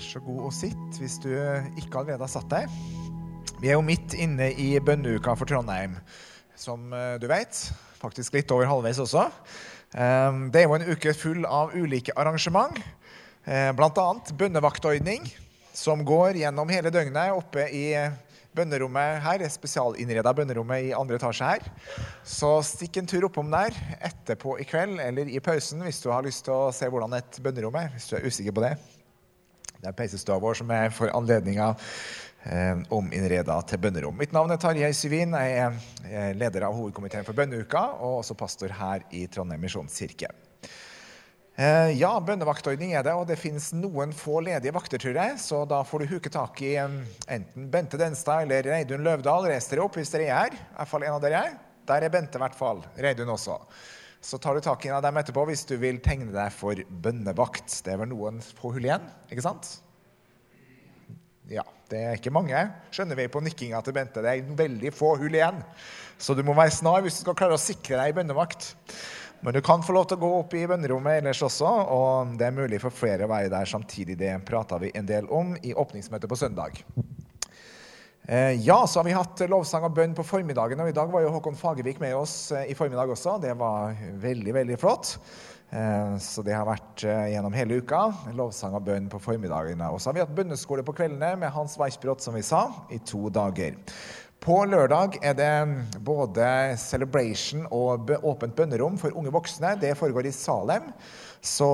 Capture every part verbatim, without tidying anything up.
så god å sitte hvis du ikke allerede har satt deg. Vi er jo midt inne i bønneuka for Trondheim, som du vet, faktisk litt over halvveis også. Det er jo en uke full av ulike arrangement, blant annet bønnevaktordning, som går gjennom hele døgnet oppe i bønnerommet her, spesialinnredet bønnerommet i andre etasje her. Så stikk en tur oppom der etterpå i kveld, eller i pausen, hvis du har lyst til å se hvordan et bønnerom er, hvis du er usikker på det. Det er peisestua vår som er for anledningen eh, ominnredet til bønnerom. Mitt navn er Tarjei Syvin, jeg er leder av hovedkomiteen for bønneuka, og også pastor her i Trondheim Misjonskirke. Eh, ja, bønnevaktordning er det, og det finnes noen få ledige vakter, tror jeg, så da får du huke tak i um, enten Bente Denstad eller Reidun Løvdahl. Res dere opp hvis dere er her, i hvert fall en av dere er. Der er Bente i hvert fall, Reidun også. Så tar du tak i en av dem etterpå hvis du vil tegne deg for bønnevakt. Det er vel noen få hull igjen, ikke sant? Ja, det er ikke mange. Skjønner vi på nikkinga til Bente. Det er veldig få hull igjen. Så du må være snar hvis du skal klare å sikre deg i bønnevakt. Men du kan få lov til å gå opp i bønnerommet ellers også, og det er mulig for flere å være der samtidig. Det prater vi en del om i åpningsmøtet på søndag. Ja, så har vi hatt lovsang og bønn på formiddagen, og i dag var jo Håkon Fagervik med oss i formiddag også. Det var veldig, veldig flott. Så det har vært gjennom hele uka, lovsang og bønn på formiddagen. Og så har vi hatt bønneskole på kveldene med Hans Weisbrot, som vi sa, i to dager. På lørdag er det både celebration og åpent bønnerom for unge voksne. Det foregår i Salem, så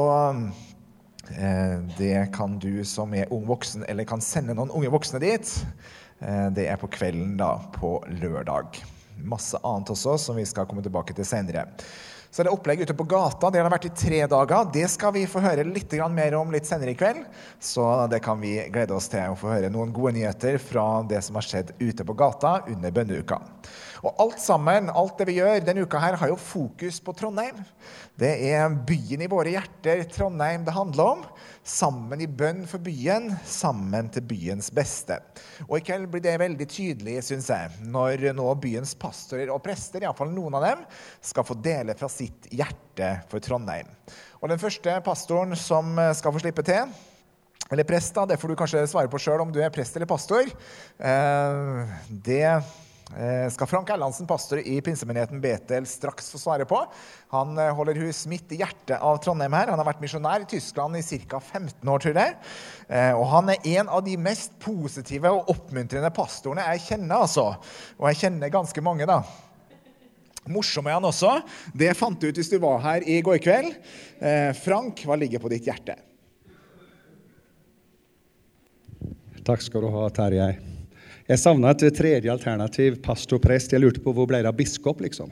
det kan du som er ung voksen, eller kan sende noen unge voksne dit. Det er på kvelden da, på lørdag. Masse annet også, som vi skal komme tilbake til senere. Så det er opplegg ute på gata, det har vært i tre dager. Det skal vi få høre litt mer om litt senere i kveld. Så det kan vi glede oss til å få høre noen gode nyheter fra det som har skjedd ute på gata under bønneuka. Og alt sammen, alt det vi gjør denne uka her, har jo fokus på Trondheim. Det er byen i våre hjerter, Trondheim, det handler om. Sammen i bønn for byen, sammen til byens beste. Og i kveld blir det veldig tydelig, synes jeg, når nå byens pastorer og prester, i hvert fall noen av dem, skal få dele fra sitt hjerte for Trondheim. Og den første pastoren som skal få slippe til, eller prest da, det får du kanskje svare på selv om du er prest eller pastor, det skal Frank Erlandsen, pastor i pinsemenigheten Betel, straks få svare på. Han holder hus midt i hjertet av Trondheim her. Han har vært misjonær i Tyskland i cirka femten år, tror jeg. Og han er en av de mest positive og oppmuntrende pastorene jeg kjenner, altså. Og jeg kjenner ganske mange, da. Morsom er han også. Det fant du ut hvis du var her i går kveld. Frank, hva ligger på ditt hjerte? Takk skal du ha, Tarjei. Jeg savnet et tredje alternativ, pastorprest. Jeg lurte på hvor ble det av biskop, liksom.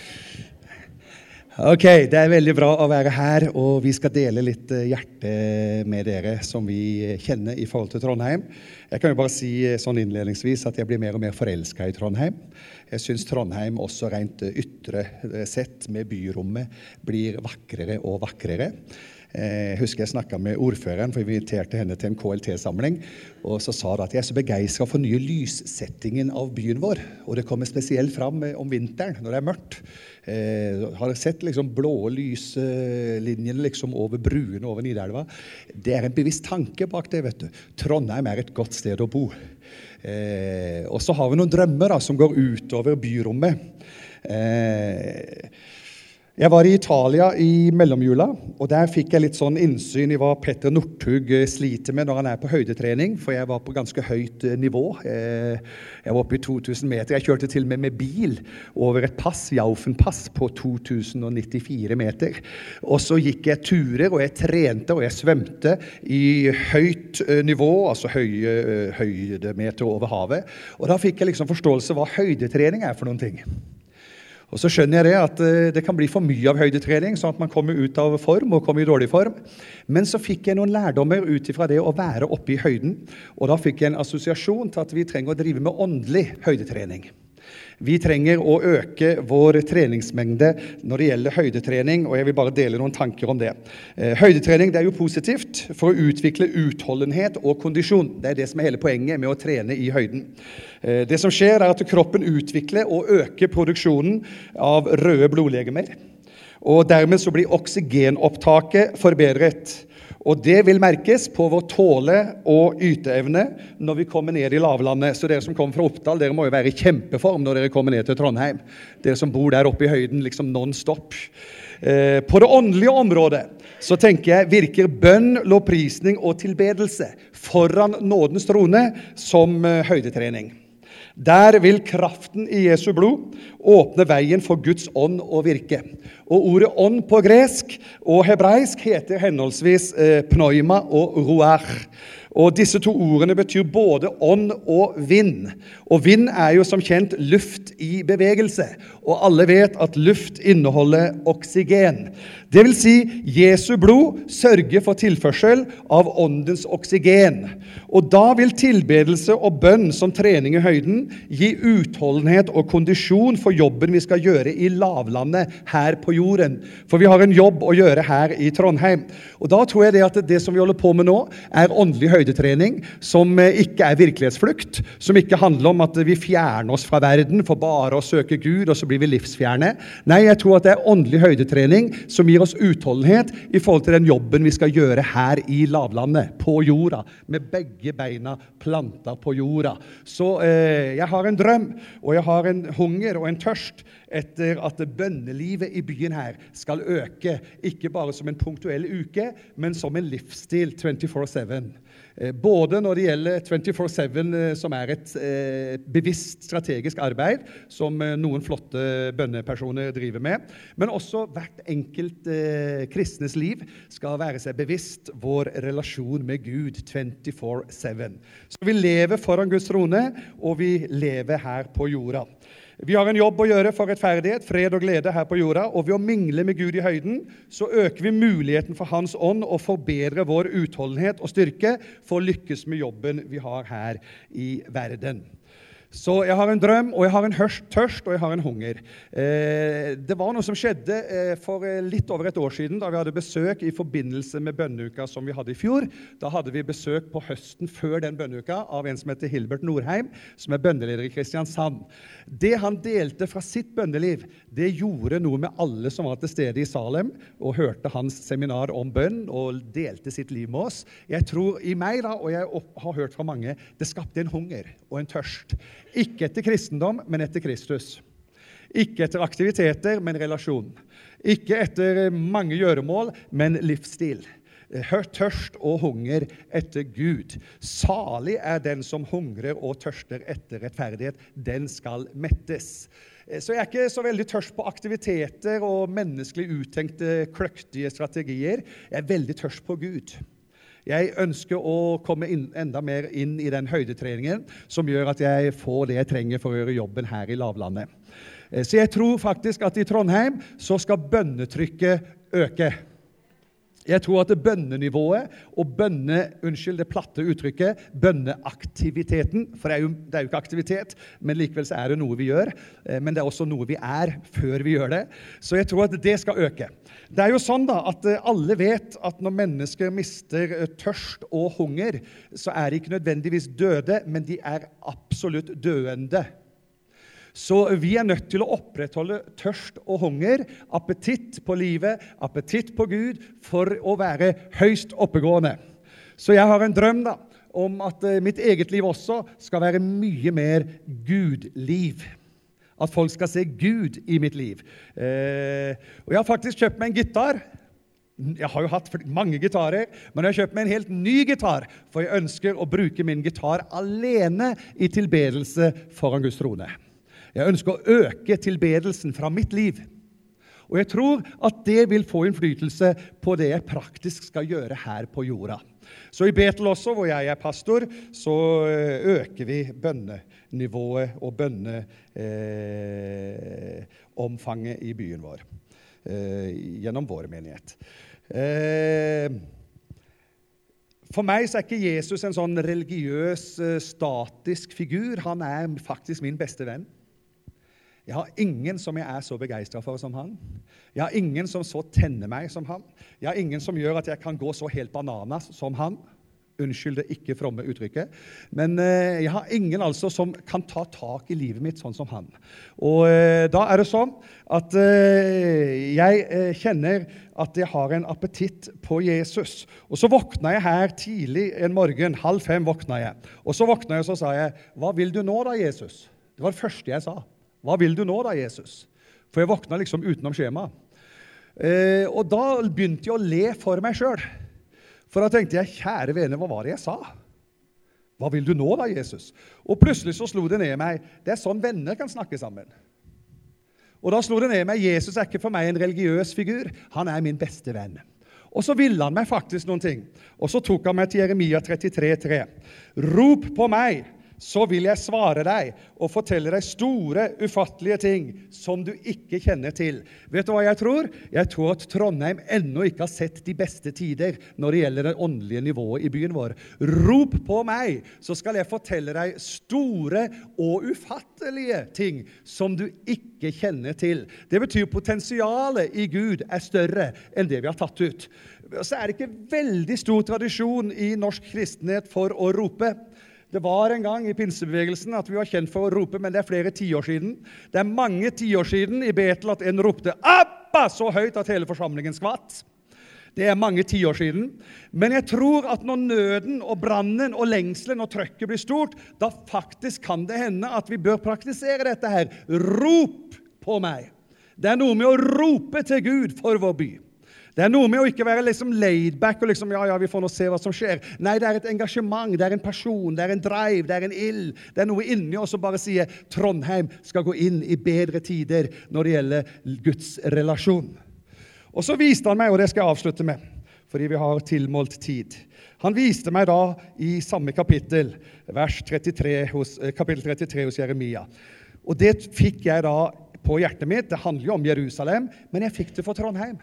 Ok, det er veldig bra å være her, og vi skal dele litt hjerte med dere som vi kjenner i forhold til Trondheim. Jeg kan jo bare si sånn innledningsvis at jeg blir mer og mer forelsket i Trondheim. Jeg synes Trondheim også rent ytre sett med byrommet blir vakrere og vakrere. Jeg husker jeg snakket med ordføreren, for vi inviterte henne til en K L T-samling, og så sa hun at jeg er så begeistret for nye lyssettingen av byen vår, og det kommer spesielt fram om vinteren, når det er mørkt. Eh, har dere sett liksom blå lyslinjene liksom over bruen over Nidelva? Det er en bevisst tanke bak det, vet du. Trondheim er et godt sted å bo. Eh, og så har vi noen drømmer da, som går ut over byrommet. Eh, Jeg var i Italia i mellomjula, og der fikk jeg litt sånn innsyn i hva Petter Northug sliter med når han er på høydetrening, for jeg var på ganske høyt nivå. Jeg var oppe i to tusen meter. Jeg kjørte til og med med bil over et pass, Jaufen-pass, på to tusen nittifire meter. Og så gikk jeg turer, og jeg trente, og jeg svømte i høyt nivå, altså høye, høydemeter over havet. Og da fikk jeg liksom forståelse hva høydetrening er for noen ting. Og så skjønner jeg det at det kan bli for mye av høydetrening, sånn at man kommer ut av form og kommer i dårlig form. Men så fikk jeg noen lærdommer ut fra det å være oppe i høyden, og da fikk jeg en assosiasjon til at vi trenger å drive med åndelig høydetrening. Vi trenger å øke vår treningsmengde når det gjelder høydetrening, og jeg vil bare dele noen tanker om det. Høydetrening det er jo positivt for å utvikle utholdenhet og kondisjon. Det er det som er hele poenget med å trene i høyden. Det som skjer er at kroppen utvikler og øker produksjonen av røde blodlegemer, og dermed så blir oksygenopptaket forbedret. Og det vil merkes på vår tåle- og yteevne når vi kommer ned i lavlandet. Så dere som kommer fra Oppdal, dere må jo være i kjempeform når dere kommer ned til Trondheim. Dere som bor der oppe i høyden, liksom non-stop. Eh, på det åndelige området så tenker jeg virker bønn, lovprisning og tilbedelse foran nådens trone som eh, høydetrening. Der vil kraften i Jesu blod åpne veien for Guds ånd å virke. Og ordet ånd på gresk og hebraisk heter henholdsvis eh, pneuma og ruach. Og disse to ordene betyr både ånd og vind. Og vind er jo som kjent luft i bevegelse. Og alle vet at luft inneholder oksygen. Det vil si, Jesu blod sørger for tilførsel av åndens oksygen. Og da vil tilbedelse og bønn som trening i høyden gi utholdenhet og kondisjon for jobben vi skal gjøre i lavlandet her på jorden. For vi har en jobb å gjøre her i Trondheim. Og da tror jeg det at det som vi holder på med nå er åndelig høydetrening som ikke er virkelighetsflukt, som ikke handler om at vi fjerner oss fra verden for bare å søke Gud, og så blir vi livsfjerne. Nei, jeg tror at det er åndelig høydetrening som gir oss utholdenhet i forhold til den jobben vi skal gjøre her i lavlandet, på jorda, med begge beina planta på jorda. Så eh, jeg har en drøm, og jeg har en hunger og en tørst etter at bønnelivet i byen her skal øke, ikke bare som en punktuell uke, men som en livsstil twenty-four seven. Både når det gjelder twenty-four seven, som er et eh, bevisst strategisk arbeid, som eh, noen flotte bønnepersoner driver med, men også hvert enkelt eh, kristnes liv skal være seg bevisst vår relasjon med Gud twenty-four seven. Så vi lever foran Guds trone, og vi lever her på jorda. Vi har en jobb å gjøre for rettferdighet, fred og glede her på jorda, og ved å mingle med Gud i høyden, så øker vi muligheten for Hans ånd og forbedrer vår utholdenhet og styrke for å lykkes med jobben vi har her i verden. Så jeg har en drøm, og jeg har en tørst, og jeg har en hunger. Eh, det var noe som skjedde eh, for litt over et år siden, da vi hadde besøk i forbindelse med bønneuka som vi hadde i fjor. Da hadde vi besøk på høsten før den bønneuka av en som heter Hilbert Norheim, som er bønneleder i Kristiansand. Det han delte fra sitt bønneliv, det gjorde noe med alle som var til stede i Salem, og hørte hans seminar om bønn, og delte sitt liv med oss. Jeg tror i meg da, og jeg har hørt fra mange, det skapte en hunger og en tørst. Ikke etter kristendom, men etter Kristus. Ikke etter aktiviteter, men relasjon. Ikke etter mange gjøremål, men livsstil. Tørst og hunger etter Gud. Salig er den som hungrer og tørster etter rettferdighet. Den skal mettes. Så jeg er ikke så veldig tørst på aktiviteter og menneskelig uttenkte kløktige strategier. Jeg er veldig tørst på Gud. Jeg ønsker å komme inn, enda mer inn i den høydetreningen som gjør at jeg får det jeg trenger for å gjøre jobben her i lavlandet. Så jeg tror faktisk at i Trondheim så skal bønnetrykket øke. Jeg tror at det bønnenivået og bønne, unnskyld det platte uttrykket, bønneaktiviteten, for det er, jo, det er jo ikke aktivitet, men likevel så er det noe vi gjør, men det er også noe vi er før vi gjør det. Så jeg tror at det skal øke. Det er jo sånn da at alle vet at når mennesker mister tørst og hunger, så er de ikke nødvendigvis døde, men de er absolutt døende. Så vi er nødt til å opprettholde tørst og hunger, appetitt på livet, appetitt på Gud, for å være høyst oppegående. Så jeg har en drøm da, om at mitt eget liv også skal være mye mer Gud-liv. At folk skal se Gud i mitt liv. Eh, og jeg har faktisk kjøpt meg en gitar. Jeg har jo hatt mange gitarer, men jeg har kjøpt meg en helt ny gitar, for jeg ønsker å bruke min gitar alene i tilbedelse foran Guds trone. Jeg ønsker å øke tilbedelsen fra mitt liv. Og jeg tror at det vil få innflytelse på det jeg praktisk skal gjøre her på jorda. Så i Betel også, hvor jeg er pastor, så øker vi bønnenivået og bønneomfanget eh, i byen vår, eh, gjennom vår menighet. Eh, For meg så er ikke Jesus en sånn religiøs, statisk figur. Han er faktisk min beste venn. Jeg har ingen som jeg er så begeistret for som han. Jeg har ingen som så tenner meg som han. Jeg har ingen som gjør at jeg kan gå så helt bananas som han. Unnskyld det ikke fromme uttrykket. Men eh, jeg har ingen altså som kan ta tak i livet mitt sånn som han. Og eh, da er det sånn at eh, jeg eh, kjenner at jeg har en appetitt på Jesus. Og så våkna jeg her tidlig en morgen, halv fem våkna jeg. Og så våkna jeg og så sa jeg, hva vil du nå da, Jesus? Det var det første jeg sa. Hva vil du nå da, Jesus? For jeg våkna liksom utenom skjema. Eh, og da begynte jeg å le for meg selv. For da tenkte jeg, kjære vene, hva var det jeg sa? Hva vil du nå da, Jesus? Og plutselig så slo det ned meg, det er sånn venner kan snakke sammen. Og da slo det ned meg, Jesus er ikke for meg en religiøs figur, han er min beste venn. Og så ville han meg faktisk noen ting. Og så tok han meg til Jeremia trettitre tre. Rop på meg, så vil jeg svare deg og fortelle deg store, ufattelige ting som du ikke kjenner til. Vet du hva jeg tror? Jeg tror at Trondheim ennå ikke har sett de beste tider når det gjelder det åndelige nivået i byen vår. Rop på meg, så skal jeg fortelle deg store og ufattelige ting som du ikke kjenner til. Det betyr potensialet i Gud er større enn det vi har tatt ut. Så er det ikke veldig stor tradisjon i norsk kristenhet for å rope. Det var en gang i pinsebevegelsen at vi var kjent for å rope, men det er flere tiår siden. Det er mange tiår siden i Betel at en ropte «Abba!» så høyt at hele forsamlingen skvatt. Det er mange tiår siden. Men jeg tror at når nøden og brannen og lengselen og trøkket blir stort, da faktisk kan det hende at vi bør praktisere dette her. Rop på meg. Det er noe med å rope til Gud for vår by. Det er noe med å ikke være liksom laid back og liksom, ja, ja, vi får nå se hva som skjer. Nei, det er et engasjement, det er en passion, det er en drive, det er en ild. Det er noe inni oss som bare sier, Trondheim skal gå inn i bedre tider når det gjelder Guds relasjon. Og så viste han meg, og det skal jeg avslutte med, fordi vi har tilmålt tid. Han viste meg da i samme kapittel, vers trettitre hos, kapittel trettitre hos Jeremia. Og det fikk jeg da på hjertet mitt. Det handler jo om Jerusalem, men jeg fikk det for Trondheim.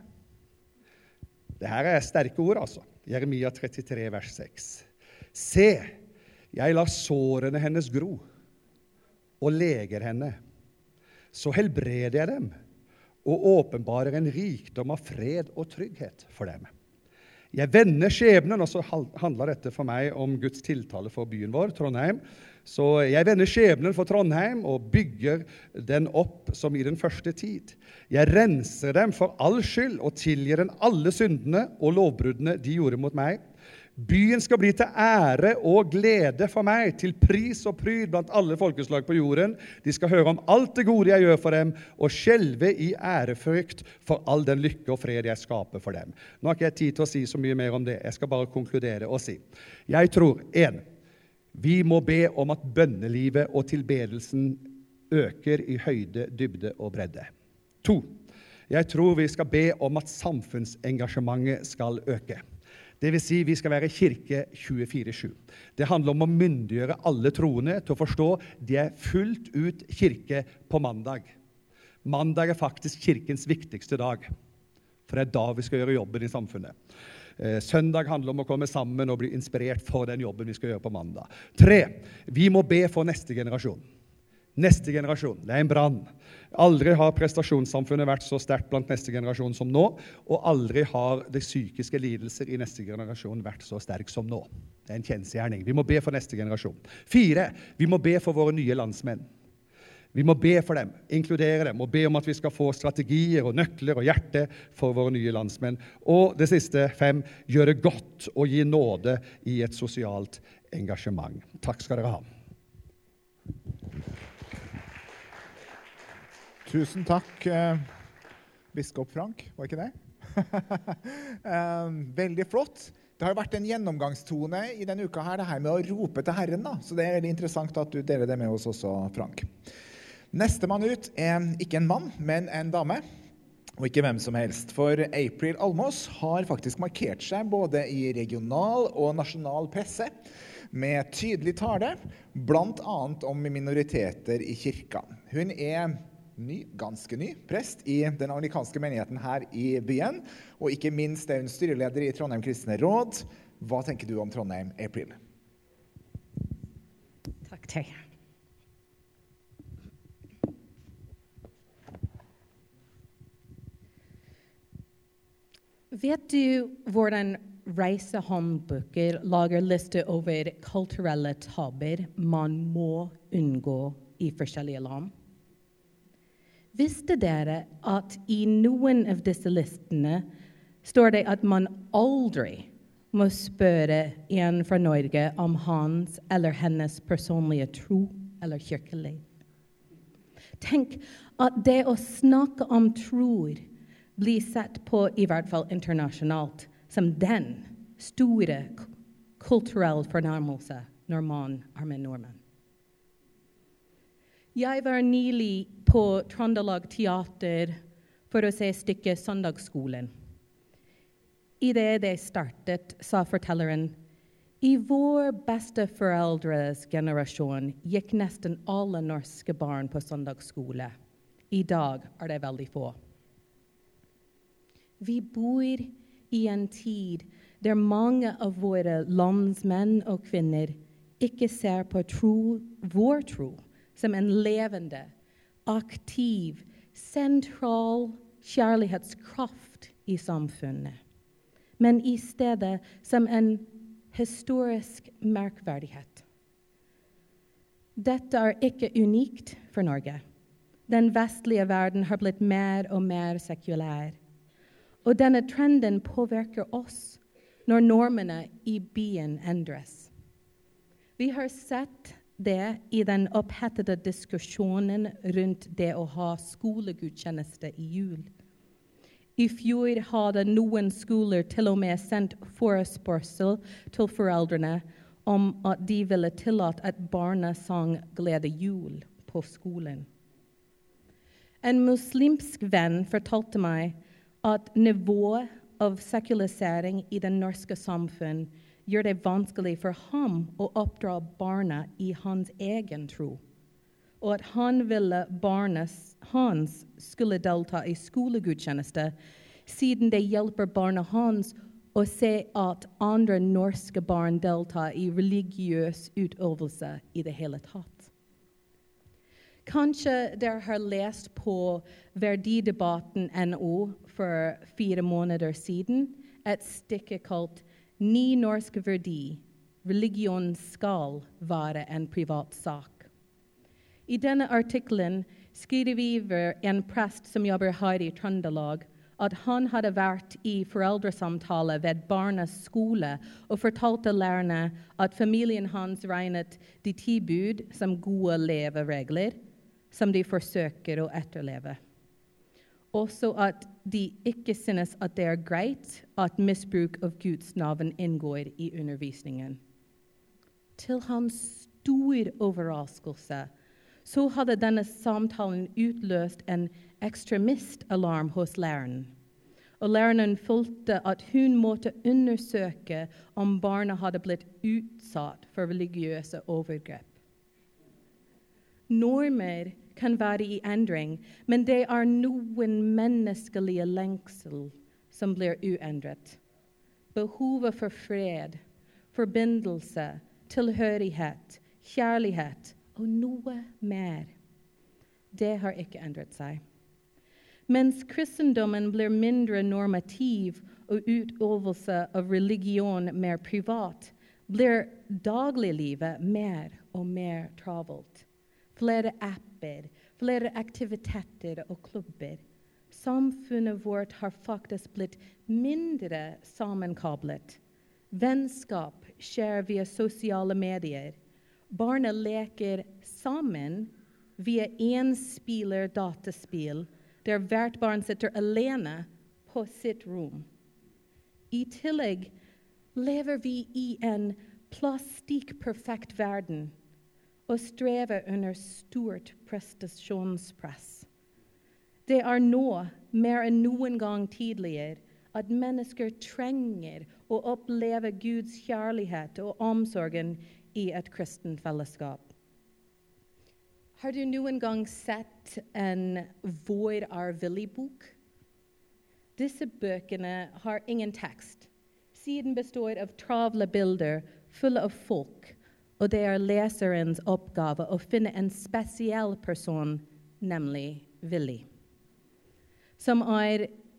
Det her er sterke ord, altså. Jeremia trettitre, vers seks. Se, jeg lar sårene hennes gro, og leger henne. Så helbreder jeg dem, og åpenbarer en rikdom av fred og trygghet for dem. Jeg vender skjebnen, og så handler dette for meg om Guds tiltale for byen vår, Trondheim. Så jeg vender skjebnen for Trondheim og bygger den opp som i den første tid. Jeg renser dem for all skyld og tilgir dem alle syndene og lovbruddene de gjorde mot meg. Byen skal bli til ære og glede for meg, til pris og pryd blant alle folkeslag på jorden. De skal høre om alt det gode jeg gjør for dem, og skjelve i ærefrykt for all den lykke og fred jeg skaper for dem. Nå har ikke jeg tid til å si så mye mer om det. Jeg skal bare konkludere og si. Jeg tror, en, vi må be om at bønnelivet og tilbedelsen øker i høyde, dybde og bredde. To, jeg tror vi skal be om at samfunnsengasjementet skal øke. Det vil si, vi skal være kirke tjuefire sju. Det handler om å myndiggjøre alle troende til å forstå de er fullt ut kirke på mandag. Mandag er faktisk kirkens viktigste dag, for det er da vi skal gjøre jobben i samfunnet. Søndag handler om å komme sammen og bli inspirert for den jobben vi skal gjøre på mandag. Tre, vi må be for neste generasjon. Neste generasjon, det er en brann. Aldri har prestasjonssamfunnet vært så sterkt blant neste generasjon som nå, og aldri har de psykiske lidelser i neste generasjon vært så sterk som nå. Det er en kjensgjerning. Vi må be for neste generasjon. Fire, vi må be for våre nye landsmenn. Vi må be for dem, inkludere dem, og be om at vi skal få strategier og nøkler og hjerte for våre nye landsmenn. Og det siste, fem, gjøre godt og gi nåde i et sosialt engasjement. Takk skal dere ha. Tusen takk, eh, biskop Frank, var ikke det? eh, veldig flott. Det har vært en gjennomgangstone i denne uka her, det her med å rope til Herren, da. Så det er veldig interessant at du deler det med oss også, Frank. Neste mann ut er ikke en mann, men en dame. Og ikke hvem som helst, for April Almås har faktisk markert seg både i regional og nasjonal presse med tydelig tale, blant annet om minoriteter i kirka. Hun er ny, ganske ny prest i den anglikanske menigheten her i byen, og ikke minst er hun styreleder i Trondheim Kristne Råd. Hva tenker du om Trondheim, April? Takk til. Vet du hvordan reisehåndbøker lager liste over kulturelle tabber man må unngå i forskjellige land. Visste dere at i noen av disse listene står det at man aldri må spørre en fra Norge om hans eller hennes personlige tro eller kirkeliv? Tenk at det å snakke om tror blir sett på, i hvert fall internasjonalt, som den store kulturelle fornærmelse når man er med nordmenn. Jeg var nylig på Trøndelag Teater for å se stykket Søndagsskolen. I det det startet, sa fortelleren, i vår besteforeldres generasjon gikk nesten alle norske barn på søndagsskole. I dag er det veldig få. Vi bor i en tid der mange av våre landsmenn og kvinner ikke ser på tro, vår tro som en levende, aktiv, sentral kjærlighetskraft i samfunnet, men i stedet som en historisk merkverdighet. Dette er ikke unikt for Norge. Den vestlige verden har blitt mer og mer sekulær. Og denne trenden påvirker oss når normene i byen endres. Vi har sett det i den opphettede diskusjonen rundt det å ha skolegudstjeneste i jul. I fjor hadde noen skoler til og med sendt forespørsel til foreldrene om at de ville tillate at barna sang Glede jul på skolen. En muslimsk venn fortalte meg at nivået av sekularisering i den norske samfunn gjør det vanskelig for ham å oppdra barna i hans egen tro, og at han ville barna hans skulle delta i skolegudstjeneste, siden det hjelper barna hans å se at andre norske barn deltar i religiøs utøvelse i det hele tatt. Kanskje dere har lest på verdidebatten punkt no for fire måneder siden et stykke kalt «Ny norsk verdi, religion skal være en privat sak». I denne artikkelen skriver en prest som jobber her i Trøndelag at han hadde vært i foreldresamtale ved barnas skole og fortalte lærerne at familien hans regnet de ti bud som gode leveregler, som de forsøker å etterleve. Også at de ikke synes at det er greit at misbruk av Guds navn inngår i undervisningen. Til hans stor overraskelse så hadde denne samtalen utløst en ekstremistalarm hos læreren. Og læreren følte at hun måtte undersøke om barna hadde blitt utsatt for religiøse overgrep. Normer kan være i endring, men det er noen menneskelige lengsel som blir uendret. Behovet for fred, forbindelse, tilhørighet, kjærlighet og noe mer. Det har ikke endret seg. Mens kristendommen blir mindre normativ og utøvelse av religion mer privat, blir dagliglivet mer og mer travelt. Flere apper, flere aktiviteter og klubber. Samfunnet vårt har faktisk blitt mindre sammenkoblet. Vennskap skjer via sosiale medier. Barna leker sammen via enspiller dataspill, der hvert barn sitter alene på sitt rom. I tillegg lever vi i en plastikkperfekt verden, og strever under stort prestasjonspress. Det er nå, mer enn noen gang tidligere, at mennesker trenger å oppleve Guds kjærlighet og omsorgen i et kristent fellesskap. Har du noen gang sett en Hvor er Willy-bok? Disse bøkene har ingen tekst. Siden består av travle bilder fulle av folk, og det er leserens oppgave å finne en spesiell person, nemlig Willy, som er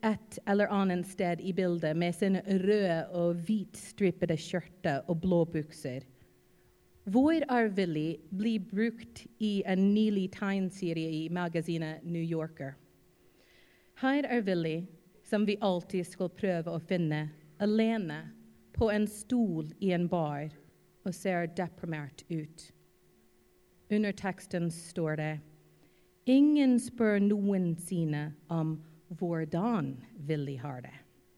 et eller annet sted i bildet med sine røde og hvitstripede skjørter og blå bukser. Hvor er Willy blir brukt i en nylig tegnserie i magasinet New Yorker. Her er Willy, som vi alltid skal prøve å finne, alene på en stol i en bar og ser deprimert ut. Under teksten står det, ingen spør noensinne om hvordan Willy har det.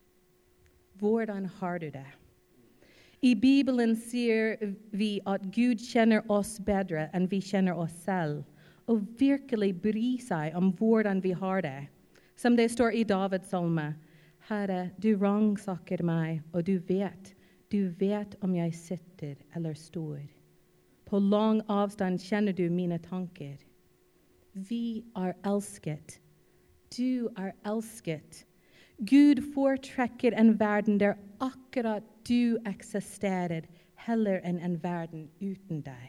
Hvordan har du det? I Bibelen sier vi at Gud kjenner oss bedre enn vi kjenner oss selv, og virkelig bryr seg om hvordan vi har det. Som det står i Davids salme, Herre, du rangsaker meg, og du vet, du vet om jeg sitter eller står. På lang avstand kjenner du mine tanker. Vi er elsket. Du er elsket. Gud foretrekker en verden der akkurat du eksisterer, heller enn en verden uten deg.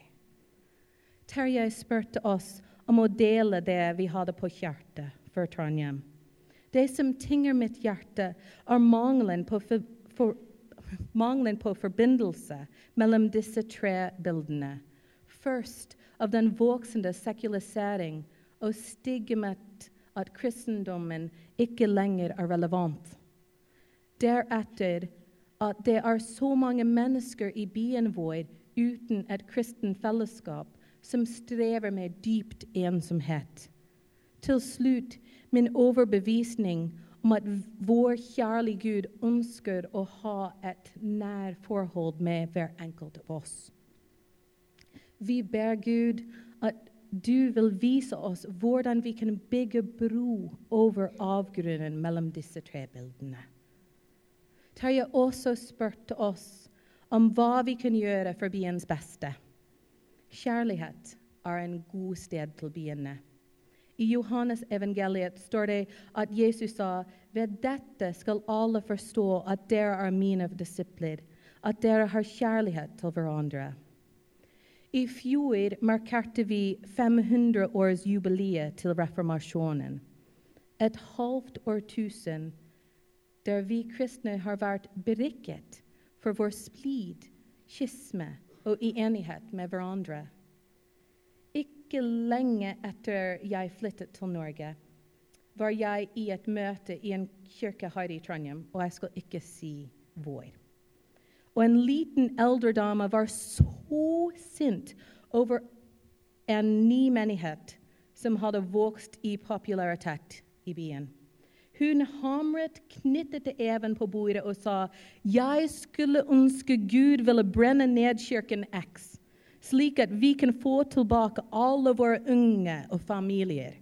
Terje spurte oss om å dele det vi hadde på hjertet for Trondheim. Det som tynger mitt hjerte er mangelen på, for, for, mangelen på forbindelse mellom disse tre bildene. Først av den voksende sekularisering og stigmat at kristendommen ikke lenger er relevant. Deretter at det er så mange mennesker i byen vår uten et kristen fellesskap som strever med dypt ensomhet. Til slutt min overbevisning om at vår kjærlige Gud ønsker å ha et nær forhold med hver enkelt av oss. Vi ber Gud at du vil vise oss hvordan vi kan bygge bro over avgrunnen mellom disse tre bildene. Terje også spurte oss om hva vi kan gjøre for byens beste. Kjærlighet er en god sted til byene. I Johannes evangeliet står det at Jesus sa, ved dette skal alle forstå at dere er mine disipler, at dere har kjærlighet til hverandre. I fjor markerte vi fem hundre års jubileet til reformasjonen. Et halvt årtusen der vi kristne har vært berikket for vår splid, skisme og uenighet med hverandre. Ikke lenge etter jeg flyttet til Norge, var jeg i et møte i en kirke her i Trondheim, og jeg skal ikke si hvor. Og en liten eldre dame var så sint over en ny menighet som hadde vokst i popularitet i byen. Hun hamret knyttet til even på bordet og sa, jeg skulle ønske Gud ville brenne ned kirken X, slik at vi kan få tilbake alle våre unge og familier.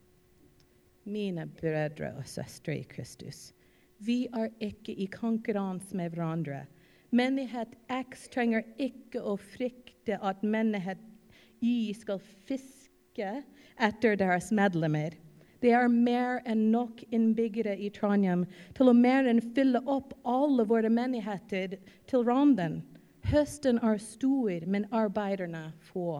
Mine brødre og søstre i Kristus, vi er ikke i konkurranse med hverandre. Menighet X trenger ikke å frykte at menighet Y skal fiske etter deres medlemmer. Det er mer enn nok innbyggere i Trondheim til å mer enn fylle opp alle våre menigheter til randen. Høsten er stor, men arbeiderne få.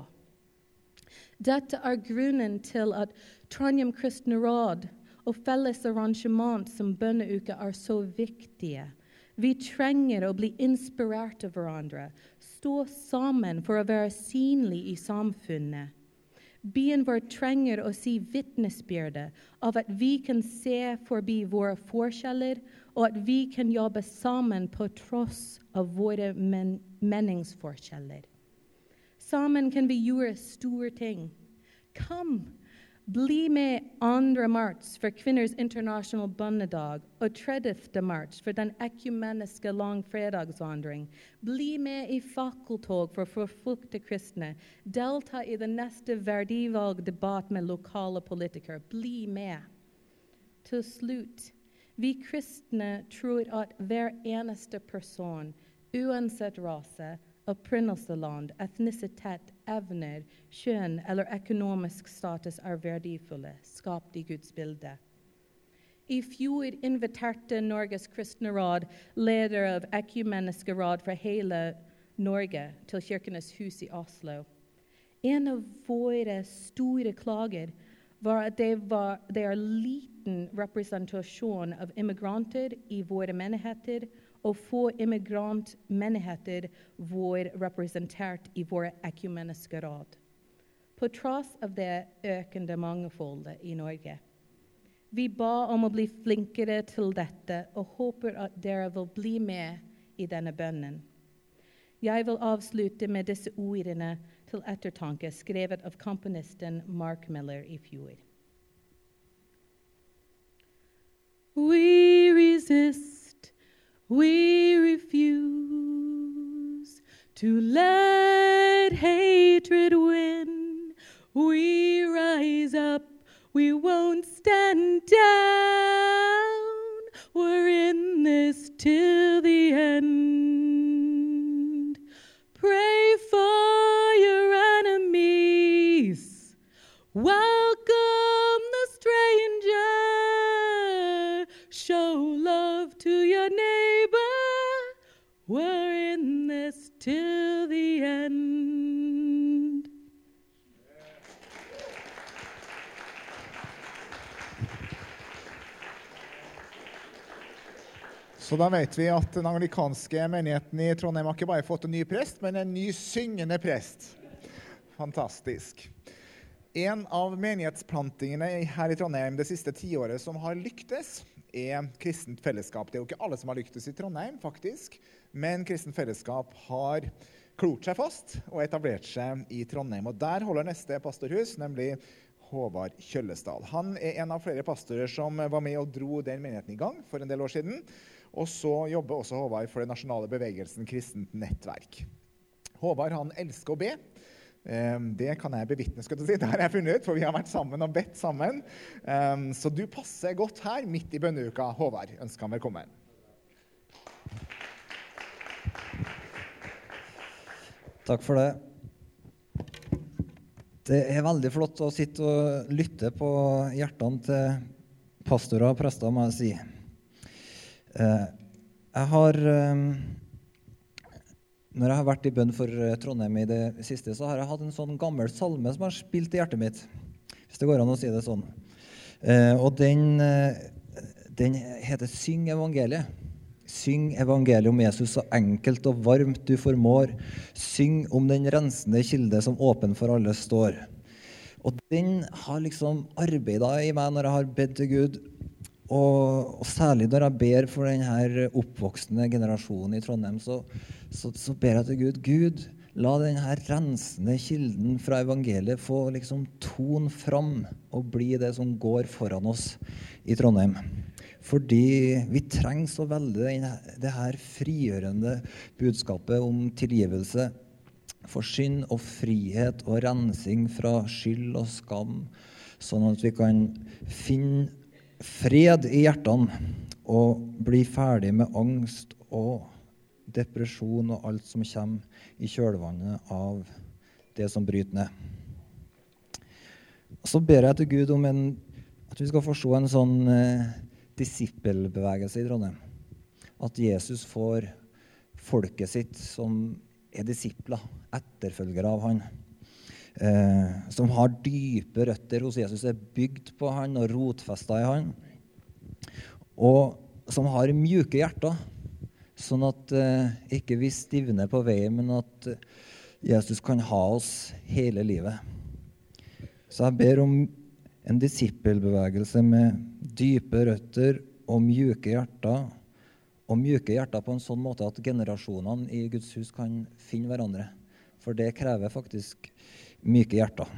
Dette er grunnen til at Trondheim Kristne Råd og felles arrangement som bønneuke er så viktige. Vi trenger å bli inspirert av hverandre, stå sammen for å være synlig i samfunnet. Byen vår trenger å si vittnesbyrde av at vi kan se forbi våre forskjeller, og at vi kan jobbe sammen på tross av våre men- meningsforskjeller. Sammen kan vi gjøre store ting. Kom, bli med andre mars for kvinners internasjonale bønnedag og tredje mars for den ekumeniske langfredagsvandring. Bli med i fakkeltog for forfulgte kristne. Delta i den neste verdivalgdebatt med lokale politikere. Bli med. Til slutt, vi kristne tror at hver eneste person, uansett rase, opprinnelsesland, etnisitet, evner, kjønn eller økonomisk status er verdifulle, skapt i Guds bilde. I fjor inviterte Norges Kristne Råd leder av Ekumeniske Råd for hele Norge til Kirkenes hus i Oslo. En av våre store klager var at det, var, det er lite liten representasjon av immigranter i våre menigheter, og få immigrantmenigheter vår representert i våre ekumeniske råd. På tross av det økende mangfoldet i Norge. Vi ba om å bli flinkere til dette, og håper at dere vil bli med i denne bønnen. Jeg vil avslutte med disse ordene til ettertanke, skrevet av komponisten Mark Miller i fjor. We resist, we refuse to let hatred win. We rise up, we won't stand down. We're in this till the end. Pray for your enemies. Welcome the stranger. Show love to your neighbor. We're in this till the end. Så da vet vi at den anglikanske menigheten i Trondheim har ikke bare fått en ny prest, men en ny syngende prest. Fantastisk. En av menighetsplantingene her i Trondheim det siste tiåret som har lyktes, er kristent fellesskap. Det er jo ikke alle som har lyktes i Trondheim, faktisk, men kristent fellesskap har klort seg fast og etablert seg i Trondheim. Og der holder neste pastorhus, nemlig Håvard Kjøllesdal. Han er en av flere pastorer som var med og dro den menigheten i gang for en del år siden. Og så jobber også Håvard for den nasjonale bevegelsen Kristent Nettverk. Håvard, han elsker å be. Det kan jeg bevitne, skal du si. Det har jeg funnet ut, for vi har vært sammen og bedt sammen. Så du passer godt her, midt i bønneuka. Håvard, ønsker han velkommen. Takk for det. Det er veldig flott å sitte og lytte på hjertene til pastorer og prester, må jeg si. Jeg har, når jeg har vært i bønn for Trondheim i det siste, så har jeg hatt en sånn gammel salme som har spilt i hjertet mitt, hvis det går an å si det sånn. Og den, den heter Syng evangeliet. Syng evangeliet om Jesus så enkelt og varmt du formår. Syng om den rensende kilde som åpen for alle står. Og den har liksom arbeidet i meg når jeg har bedt til Gud. Og, og særlig når jeg ber for denne oppvoksende generasjonen i Trondheim, så, så, så ber jeg til Gud. Gud, la denne rensende kilden fra evangeliet få liksom ton fram og bli det som går foran oss i Trondheim. Fordi vi trenger så veldig det her frigjørende budskapet om tilgivelse for synd og frihet og rensing fra skyld og skam, sånn at vi kan finne fred i hjertene og bli ferdig med angst og depresjon og alt som kommer i kjølvannet av det som bryter ned. Så ber jeg til Gud om en, at vi skal få se en sånn eh, disippelbevegelse i Trondheim. At Jesus får folket sitt som er disipler, etterfølgere av han. Eh, som har dype røtter hos Jesus, er bygd på han og rotfestet i han. Og som har mjuke hjerter, sånn at eh, ikke vi stivner på veien, men at Jesus kan ha oss hele livet. Så jeg ber om en disippelbevegelse med dype røtter og mjuke hjerter, og mjuke hjerter på en sånn måte at generasjonene i Guds hus kan finne hverandre. For det krever faktisk myke hjerter.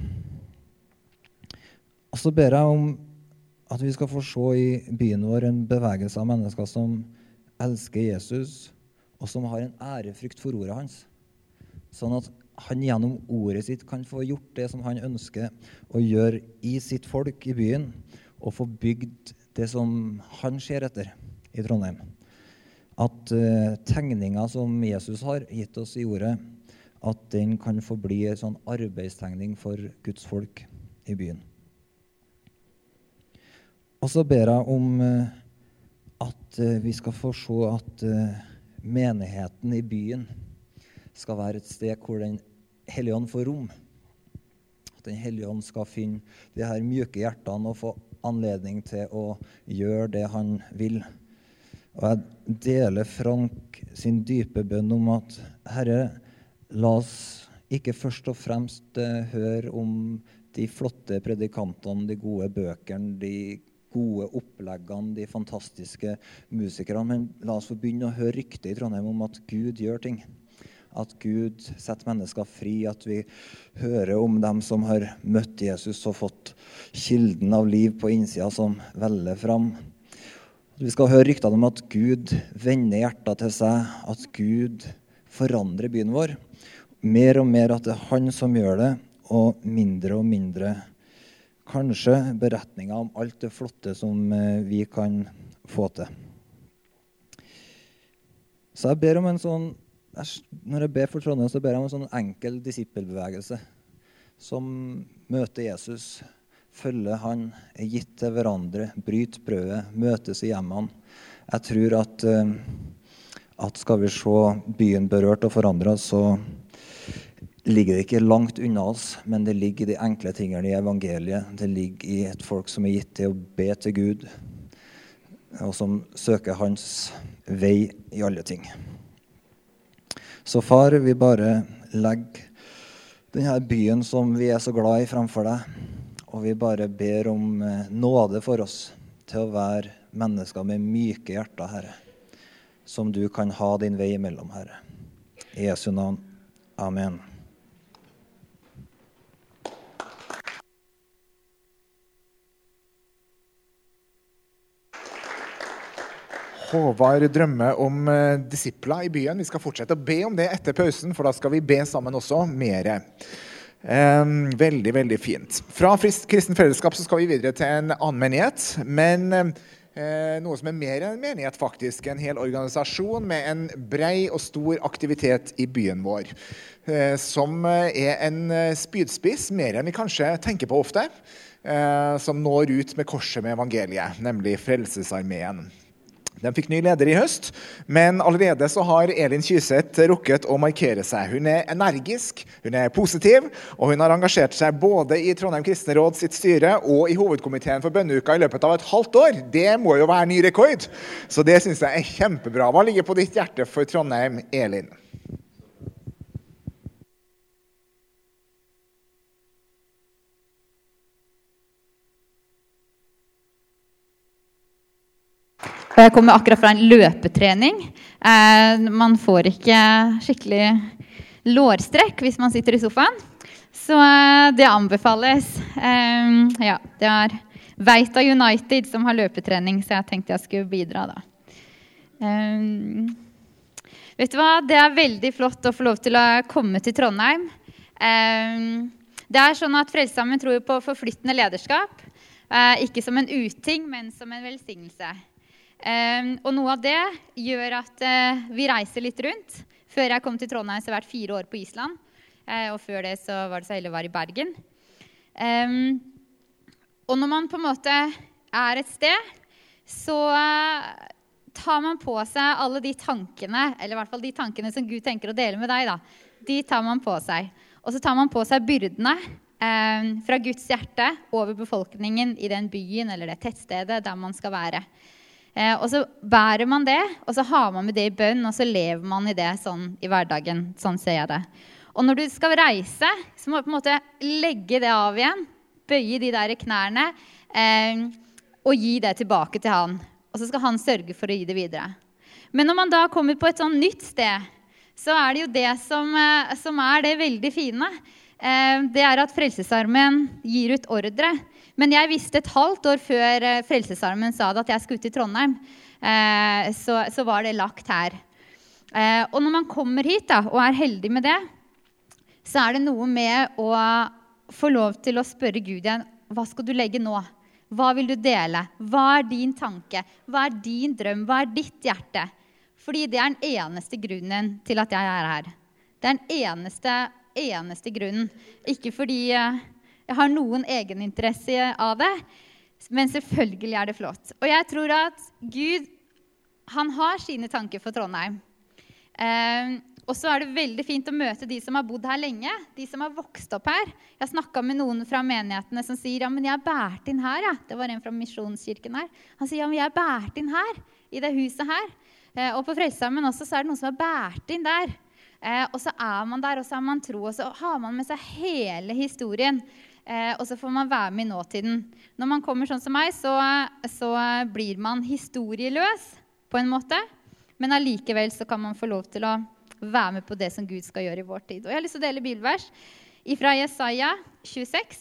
Og så ber jeg om at vi skal få se i byen vår en bevegelse av mennesker som elsker Jesus, og som har en ærefrykt for ordet hans. Sånn at han gjennom ordet sitt kan få gjort det som han ønsker å gjøre i sitt folk i byen, og få bygd det som han ser etter i Trondheim. At uh, tegninga som Jesus har gitt oss i ordet, at den kan få bli en sånn arbeidstegning for Guds folk i byen. Og så ber jeg om uh, at uh, vi skal få se at uh, menigheten i byen skal være et sted hvor den Hellige Ånd får rom. At den Hellige Ånd skal finne de her mjuke hjertene og få anledning til å gjøre det han vil. Og jeg deler Frank sin dype bønn om at Herre, la oss ikke først og fremst høre om de flotte predikantene, de gode bøkene, de gode oppleggene, de fantastiske musikerne, men la oss få begynne å høre rykte i Trondheim om at Gud gjør ting. At Gud setter mennesker fri, at vi hører om dem som har møtt Jesus og fått kilden av liv på innsida som veller fram. Vi skal høre ryktene om at Gud vender hjertet til seg, at Gud forandrer byen vår. Mer og mer at det er han som gjør det, og mindre og mindre kanskje beretninger om alt det flotte som vi kan få til. Så jeg ber om en sånn Når jeg ber for Trondheim, så ber jeg om en sånn enkel disippelbevegelse som møter Jesus, følger han, er gitt til hverandre, bryter brødet, møtes i hjemmene. Jeg tror at, at skal vi se byen berørt og forandret, så ligger det ikke langt unna oss, men det ligger i de enkle tingene i evangeliet. Det ligger i et folk som er gitt til å be til Gud, og som søker hans vei i alle ting. Så far, vi bare legger denne byen som vi er så glad i fremfor deg, og vi bare ber om nåde for oss til å være mennesker med myke hjerter, Herre, som du kan ha din vei imellom, Herre. I Jesu navn. Amen. Håvard drømmer om eh, disipler i byen. Vi skal fortsette å be om det etter pausen, for da skal vi be sammen også mere. Eh, veldig, veldig fint. Fra Kristen Fellesskap så skal vi videre til en annen menighet, men eh, noe som er mer enn en menighet faktisk, en hel organisasjon med en brei og stor aktivitet i byen vår, eh, som er en spydspiss, mer enn vi kanskje tenker på ofte, eh, som når ut med korset med evangeliet, nemlig Frelsesarmeen. Den fikk ny leder i høst, men allerede så har Elin Kyseth rukket å markere seg. Hun er energisk, hun er positiv, og hun har engasjert seg både i Trondheim Kristne Råd sitt styre og i hovedkomiteen for bønneuka i løpet av et halvt år. Det må jo være ny rekord, så det synes jeg er kjempebra. Hva ligger på ditt hjerte for Trondheim, Elin? Jeg kommer akkurat fra en løpetrening. Eh, man får ikke skikkelig lårstrekk hvis man sitter i sofaen. Så eh, det anbefales. Eh, ja, det er Veita United som har løpetrening, så jeg tenkte jeg skulle bidra da. Eh, vet du hva? Det er veldig flott å få lov til å komme til Trondheim. Eh, det er sånn at Frelsesarmeen tror på forflyttende lederskap. Eh, ikke som en uting, men som en velsignelse. Um, og noe av det gjør at uh, vi reiser litt rundt. Før jeg kom til Trondheim så har jeg vært fire år på Island, uh, og før det så var det så heldig å være i Bergen. Um, og når man på en måte er et sted, så uh, tar man på seg alle de tankene, eller i hvert fall de tankene som Gud tenker å dele med deg da. De tar man på seg. Og så tar man på seg byrdene um, fra Guds hjerte over befolkningen i den byen eller det tettstedet der man skal være. Eh, og så bærer man det, og så har man med det i bønn, og så lever man i det sånn i hverdagen. Sånn ser jeg det. Og når du skal reise, så må du på en måte legge det av igjen, bøye de der knærne, eh, og gi det tilbake til han. Og så skal han sørge for å gi det videre. Men når man da kommer på et sånn nytt sted, så er det jo det som, eh, som er det veldig fine. Eh, det er at Frelsesarmeen gir ut ordre. Men jeg visste et halvt år før Frelsesarmeen sa det at jeg skulle til Trondheim, eh, så, så var det lagt her. Eh, og når man kommer hit da, og er heldig med det, så er det noe med å få lov til å spørre Gud igjen, hva skal du legge nå? Hva vil du dele? Hva er din tanke? Hva er din drøm? Hva er ditt hjerte? Fordi det er den eneste grunnen til at jeg er her. Det er den eneste, eneste grunnen. Ikke fordi jeg har noen egeninteresse av det, men selvfølgelig er det flott. Og jeg tror at Gud, han har sine tanker for Trondheim. Eh, Og så er det veldig fint å møte de som har bodd her lenge, de som har vokst opp her. Jeg har snakket med noen fra menighetene som sier, ja, men jeg er bært inn her, ja. Det var en fra misjonskirken her. Han sier, ja, men jeg er bært inn her, i det huset her. Eh, og på Frelsesarmeen også, så er det noen som er bært inn der. Eh, og så er man der, og så er man tro, og så har man med seg hele historien. Eh, og så får man være med i nåtiden. Når man kommer sånn som meg, så, så blir man historieløs, på en måte. Men allikevel så kan man få lov til å være med på det som Gud skal gjøre i vår tid. Og jeg har lyst til å dele bibelvers fra Jesaja tjueseks.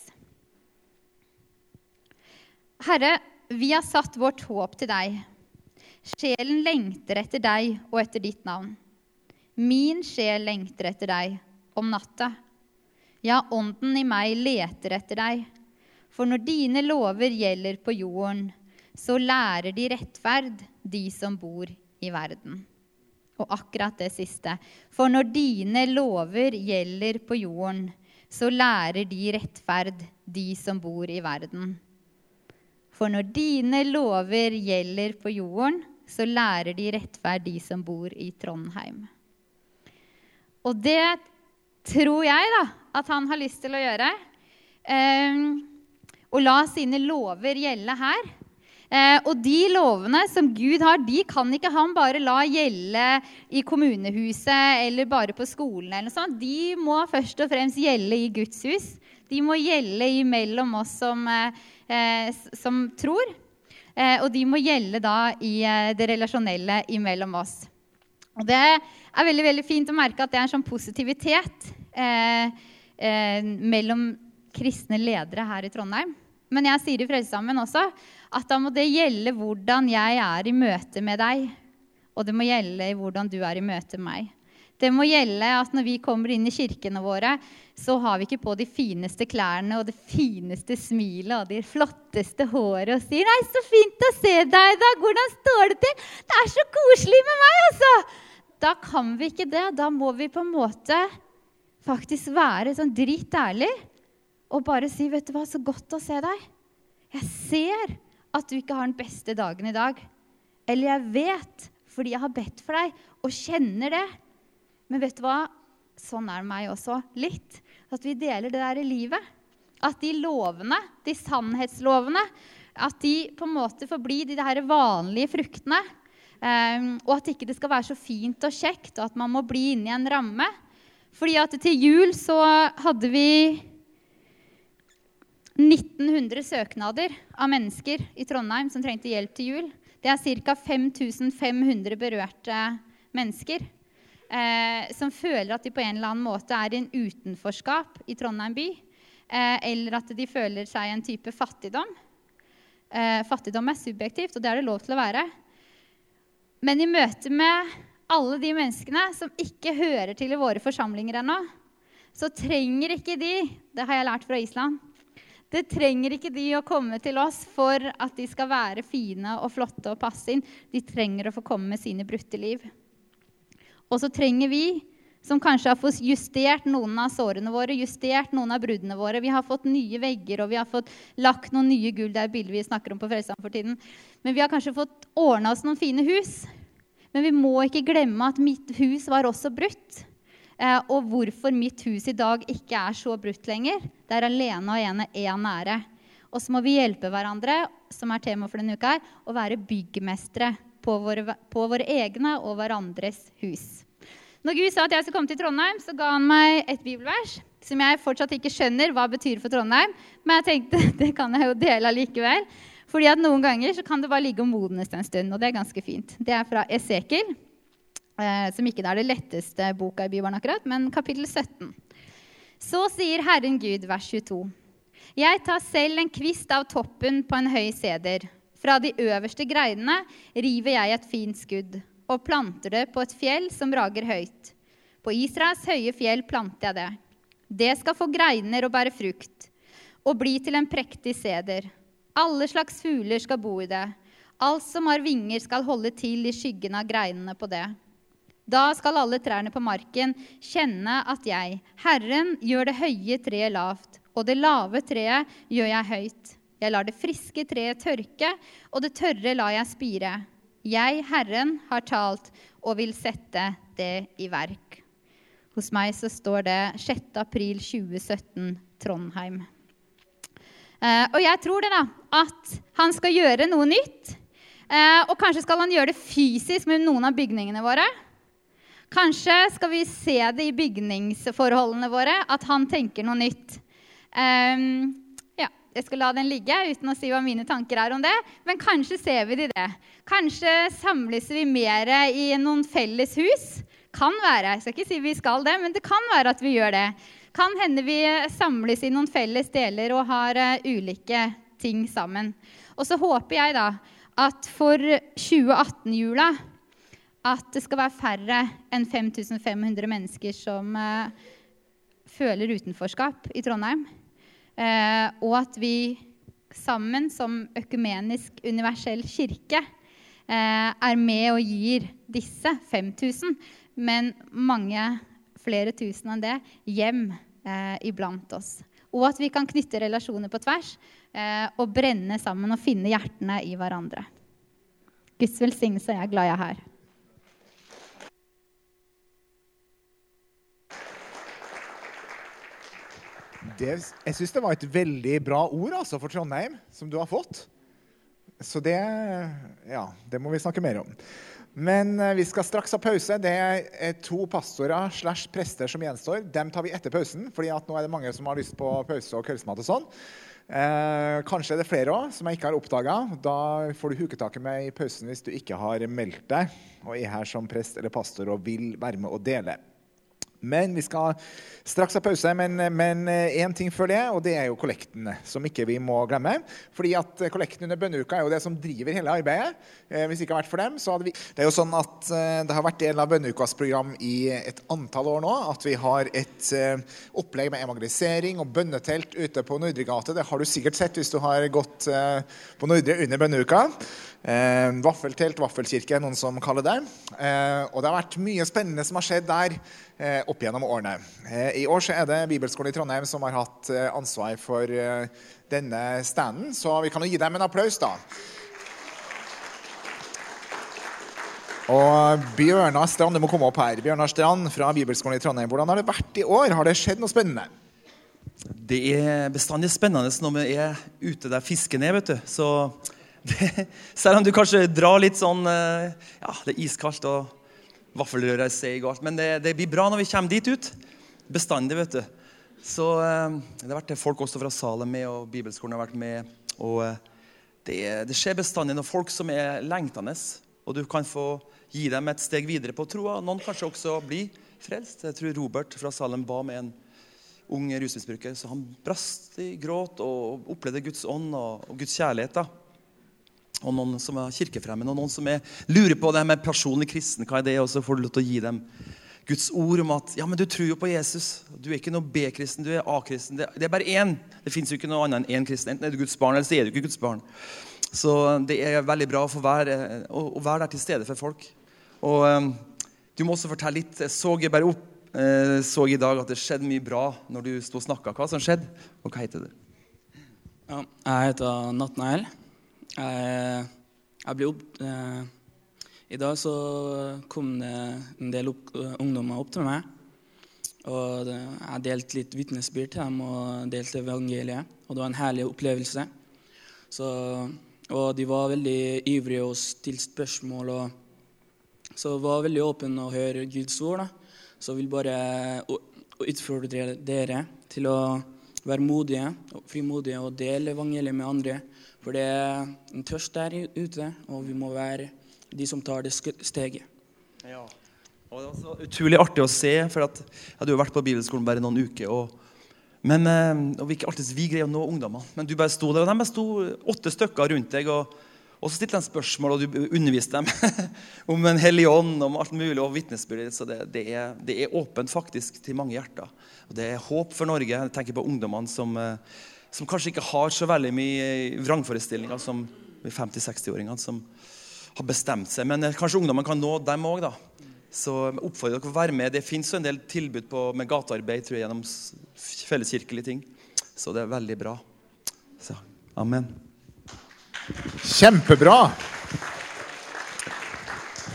Herre, vi har satt vårt håp til deg. Sjelen lengter etter deg og etter ditt navn. Min sjel lengter etter deg om natta. Ja, ånden i meg leter etter deg. For når dine lover gjelder på jorden, så lærer de rettferd de som bor i verden. Og akkurat det siste. For når dine lover gjelder på jorden, så lærer de rettferd de som bor i verden. For når dine lover gjelder på jorden, så lærer de rettferd de som bor i Trondheim. Og det tror jeg da, at han har lyst til å gjøre. Eh, og la sine lover gjelde her. Eh, og de lovene som Gud har, de kan ikke han bare la gjelde i kommunehuset eller bare på skolen eller noe sånt. De må først og fremst gjelde i Guds hus. De må gjelde imellom oss som, eh, som tror. Eh, og de må gjelde da i eh, det relasjonelle imellom oss. Og det er veldig, veldig fint å merke at det er en sånn positivitet eh, eh, mellom kristne ledere her i Trondheim. Men jeg sier i Frelsesarmeen også at da må det gjelde hvordan jeg er i møte med deg, og det må gjelde hvordan du er i møte med meg. Det må gjelde at når vi kommer inn i kirkene våre, så har vi ikke på de fineste klærne og det fineste smilet og de flotteste håret og sier, nei, så fint å se deg i dag, hvordan står det til? Det er så koselig med meg, altså! Da kan vi ikke det, da må vi på en måte faktisk være sånn dritt ærlig, og bare si, vet du hva, så godt å se deg. Jeg ser at du ikke har den beste dagen i dag. Eller jeg vet, fordi jeg har bedt for deg, og kjenner det. Men vet du hva? Sånn er det meg også litt. At vi deler det der i livet. At de lovene, de sannhetslovene, at de på en måte får bli de der vanlige fruktene. Um, og at ikke det skal være så fint og kjekt, og at man må bli inne i en ramme. Fordi at til jul så hadde vi nitten hundre søknader av mennesker i Trondheim som trengte hjelp til jul. Det er ca. fem tusen fem hundre berørte mennesker eh, som føler at de på en eller annen måte er i en utenforskap i Trondheim by, eh, eller at de føler seg i en type fattigdom. Eh, fattigdom er subjektivt, og det er det lov til å være. Men i møte med alle de menneskene som ikke hører til i våre forsamlinger ennå, så trenger ikke de, det har jeg lært fra Island, det trenger ikke de å komme til oss for at de skal være fine og flotte og passe inn. De trenger å få komme med sine brutte liv. Og så trenger vi, som kanskje har fått justert noen av sårene våre, justert noen av bruddene våre. Vi har fått nye vegger, og vi har fått lagt noen nye gull. Det er bilder vi snakker om på Frelsesarmeen for tiden. Men vi har kanskje fått ordnet oss noen fine hus. Men vi må ikke glemme at mitt hus var også brutt. Eh, og hvorfor mitt hus i dag ikke er så brutt lenger. Det er alene og ene en ære. Og så må vi hjelpe hverandre, som er tema for denne uka her, å være byggmestere på våre, på våre egne og hverandres hus. Når Gud sa at jeg skulle komme til Trondheim, så ga han meg et bibelvers, som jeg fortsatt ikke skjønner hva betyr for Trondheim, men jeg tenkte, det kan jeg jo dele allikevel. Fordi at noen ganger så kan det bare ligge og modnes en stund, og det er ganske fint. Det er fra Esekiel. Eh, som ikke er det letteste boka i Bibelen akkurat, men kapittel sytten. Så sier Herren Gud, vers tjueto. Jeg tar selv en kvist av toppen på en høy seder. Fra de øverste greinene river jeg et fint skudd, og planter det på et fjell som rager høyt. På Israels høye fjell planter jeg det. Det skal få greiner og bære frukt, og bli til en prektig seder. Alle slags fugler skal bo i det. Alt som har vinger skal holde til i skyggen av greinene på det. Da skal alle trærne på marken kjenne at jeg, Herren, gjør det høye treet lavt, og det lave treet gjør jeg høyt. Jeg lar det friske treet tørke, og det tørre lar jeg spire. Jeg, Herren, har talt og vil sette det i verk. Hos meg så står det sjette april tjue sytten, Trondheim. Eh, og jeg tror det da, at han skal gjøre noe nytt. Eh, og kanskje skal han gjøre det fysisk med noen av bygningene våre. Kanskje skal vi se det i bygningsforholdene våre, at han tenker noe nytt. Eh, ja, jeg skal la den ligge uten å si hva mine tanker er om det, men kanskje ser vi det i det. Kanskje samles vi mer i noen felles hus. Kan være, jeg skal ikke si vi skal det, men det kan være at vi gjør det. Kan hende vi samles i noen felles deler og har uh, ulike ting sammen. Og så håper jeg da at for tjue atten-jula at det skal være færre enn fem tusen fem hundre mennesker som uh, føler utenforskap i Trondheim. Uh, og at vi sammen som økumenisk universell kirke uh, er med og gir disse fem tusen, men mange flere tusen enn det, hjem eh, iblant oss. Og at vi kan knytte relasjoner på tvers eh, og brenne sammen og finne hjertene i hverandre. Guds velsignelse, jeg er glad jeg er her. Det, jeg synes det var et veldig bra ord altså, for Trondheim, som du har fått. Så det, ja, det må vi snakke mer om. Men vi skal straks ha pause. Det er to pastorer slash prester som gjenstår. Dem tar vi etter pausen, fordi at nå er det mange som har lyst på pause og kveldsmat og sånn. Eh, kanskje er det flere også, som jeg ikke har oppdaget. Da får du huketaket med i pausen hvis du ikke har meldt deg, og er her som prest eller pastor og vil være med og dele. Men vi skal straks ha pause, men, men en ting før det, og det er jo kollekten, som ikke vi må glemme. Fordi at kollekten under bønneuka er jo det som driver hele arbeidet. Eh, hvis det ikke har vært for dem, så hadde vi... Det er jo sånn at eh, det har vært del av bønneukas program i et antall år nå, at vi har et eh, opplegg med evangelisering og bønnetelt ute på Nordre gate. Det har du sikkert sett hvis du har gått eh, på Nordre under bønneuka. Eh, vaffeltelt, vaffelkirke, noen som kaller det. Eh, og det har vært mye spennende som har skjedd der eh, opp gjennom årene. Eh, I år så er det Bibelskolen i Trondheim som har hatt eh, ansvar for eh, denne standen, så vi kan jo gi dem en applaus da. Og Bjørnar Strand, du må komme opp her. Bjørnar Strand fra Bibelskolen i Trondheim. Hvordan har det vært i år? Har det skjedd noe spennende? Det er bestandig spennende når vi er ute der fisken er, vet du. Så det, selv om du kanskje drar litt sånn, ja, det er iskaldt og vaffelrøret seg og alt, men det, det blir bra når vi kommer dit ut. Bestandig, vet du. Så det har vært folk også fra Salem med, og Bibelskolen har vært med, og det, det skjer bestandig når folk som er lengtende, og du kan få gi dem et steg videre på troa. Noen kanskje også blir frelst. Jeg tror Robert fra Salem ba med en ung rusmisbruker, så han brast i gråt og opplevde Guds ånd og, og Guds kjærlighet da. Og noen som er kirkefremmed, og noen som er lurer på det med personlig kristen, hva er det? Og så får du lov til å gi dem Guds ord om at, ja, men du tror jo på Jesus. Du er ikke noe B-kristen, du er A-kristen. Det, det er bare én. Det finnes jo ikke noe annet enn én kristen. Enten er du Guds barn, eller så er du ikke Guds barn. Så det er veldig bra for å være, å, å være der til stede for folk. Og um, du må også fortelle litt. Jeg så jeg bare opp, eh, så i dag at det skjedde mye bra når du stod og snakket. Hva som skjedde? Og hva heter det? Ja, jeg heter Nathanael. Jeg, jeg ble opp, eh, I dag så kom det en del opp, ungdommer opp til meg, og det, jeg delte litt vittnesbyrd til dem og delte evangeliet, og det var en herlig opplevelse. Så, og de var veldig ivrige og stilte spørsmål, og så var veldig åpen å høre Guds ord. Da. Så jeg vil bare utfordre dere til å være modige, frimodige og dele evangeliet med andre. For det er en tørst der ute, og vi må være de som tar det steget. Ja, og det var så utrolig artig å se, for at jeg hadde jo vært på Bibelskolen bare noen uker, og, men, og vi ikke alltid vi greier å nå ungdommer. Men du bare sto der, og de bare sto åtte stykker rundt deg, og, og så stilte de spørsmål, og du underviste dem om en hellig ånd, om alt mulig, og vittnesbyrd. Så det, det, er, det er åpent faktisk til mange hjerter. Og det er håp for Norge. Jeg tenker på ungdommene som... som kanskje ikke har så veldig mye vrangforestillinger som femti-seksti-åringene som har bestemt seg. Men kanskje ungdommen kan nå dem også da. Så jeg oppfordrer dere å være med. Det finnes jo en del tilbud på, med gatearbeid, tror jeg, gjennom felleskirkelige ting. Så det er veldig bra. Så, amen. Kjempebra!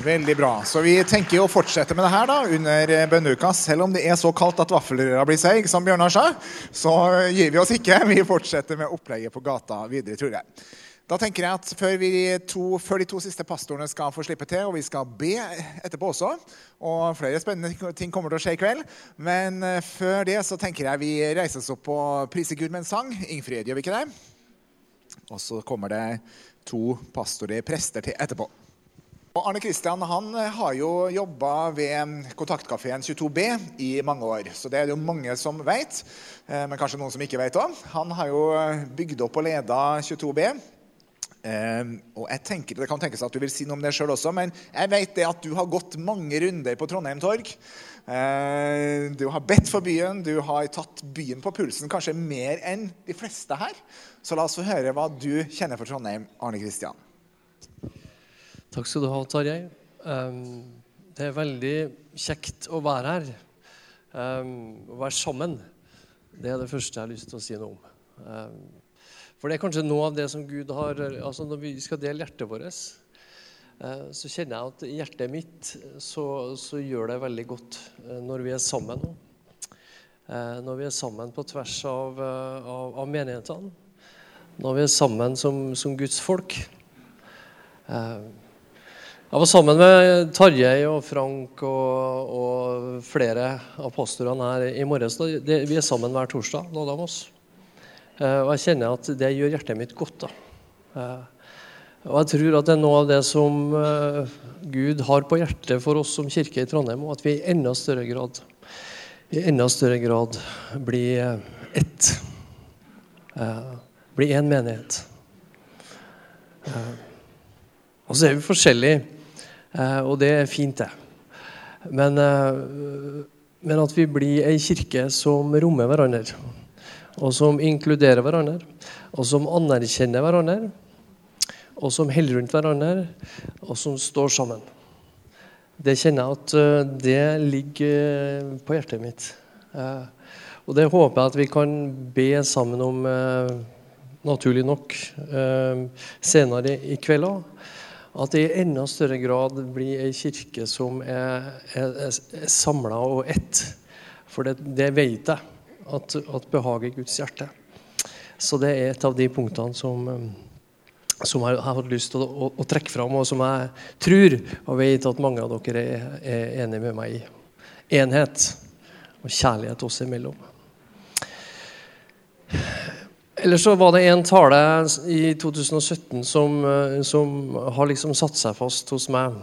Veldig bra. Så vi tenker jo å fortsette med det her da, under bønneuka. Selv om det er så kaldt at vaffelrøra blir seig, som Bjørnar sa, så gir vi oss ikke. Vi fortsetter med opplegget på gata videre, tror jeg. Da tenker jeg at før, vi to, før de to siste pastorene skal få slippe til, og vi skal be etterpå også, og flere spennende ting kommer til å skje i kveld, men før det så tenker jeg vi reiser oss opp og priser Gud med en sang. Ingfrid, gjør vi ikke det? Og så kommer det to pastorer, prester til etterpå. Og Arne Kristian, han har jo jobbet ved kontaktkaféen tjueto B i mange år, så det er det jo mange som vet, men kanskje noen som ikke vet også. Han har jo bygd opp og ledet tjueto B, og jeg tenker, det kan tenkes at du vil si noe om det selv også, men jeg vet det at du har gått mange runder på Trondheim Torg. Du har bedt for byen, du har tatt byen på pulsen, kanskje mer enn de fleste her. Så la oss få høre hva du kjenner for Trondheim, Arne Kristian. Takk skal du ha, Tarjei. Det er veldig kjekt å være her. Å være sammen. Det er det første jeg har lyst til å si noe om. For det er kanskje noe av det som Gud har, altså når vi skal dele hjertet vårt, så kjenner jeg at hjertet mitt så, så gjør det veldig godt når vi er sammen nå. Når vi er sammen på tvers av, av, av menighetene. Når vi er sammen som, som Guds folk. Jeg var sammen med Tarjei og Frank og, og flere av pastorene her i morges. Vi er sammen hver torsdag, noen av oss. Og jeg kjenner at det gjør hjertet mitt godt. Da. Og jeg tror at det er noe av det som Gud har på hjertet for oss som kirke i Trondheim, og at vi i enda større grad, i enda større grad blir ett. Blir en menighet. Og så er vi forskjellige. Uh, og det er fint det. Men, uh, men at vi blir en kirke som rommer hverandre, og som inkluderer hverandre, og som anerkjenner hverandre, og som holder rundt hverandre, og som står sammen. Det kjenner jeg at uh, det ligger på hjertet mitt. Uh, og det håper jeg at vi kan be sammen om, uh, naturlig nok, uh, senere i, i kveld også. At det i enda større grad blir en kirke som er, er, er samlet og ett. For det, det vet jeg, at, at behager Guds hjerte. Så det er et av de punktene som, som jeg har lyst til å, å, å trekke fram, og som jeg tror og vet at mange av dere er, er enige med meg i. Enhet og kjærlighet oss imellom. Eller så var det en tale i to tusen og sytten som, som har liksom satt seg fast hos meg.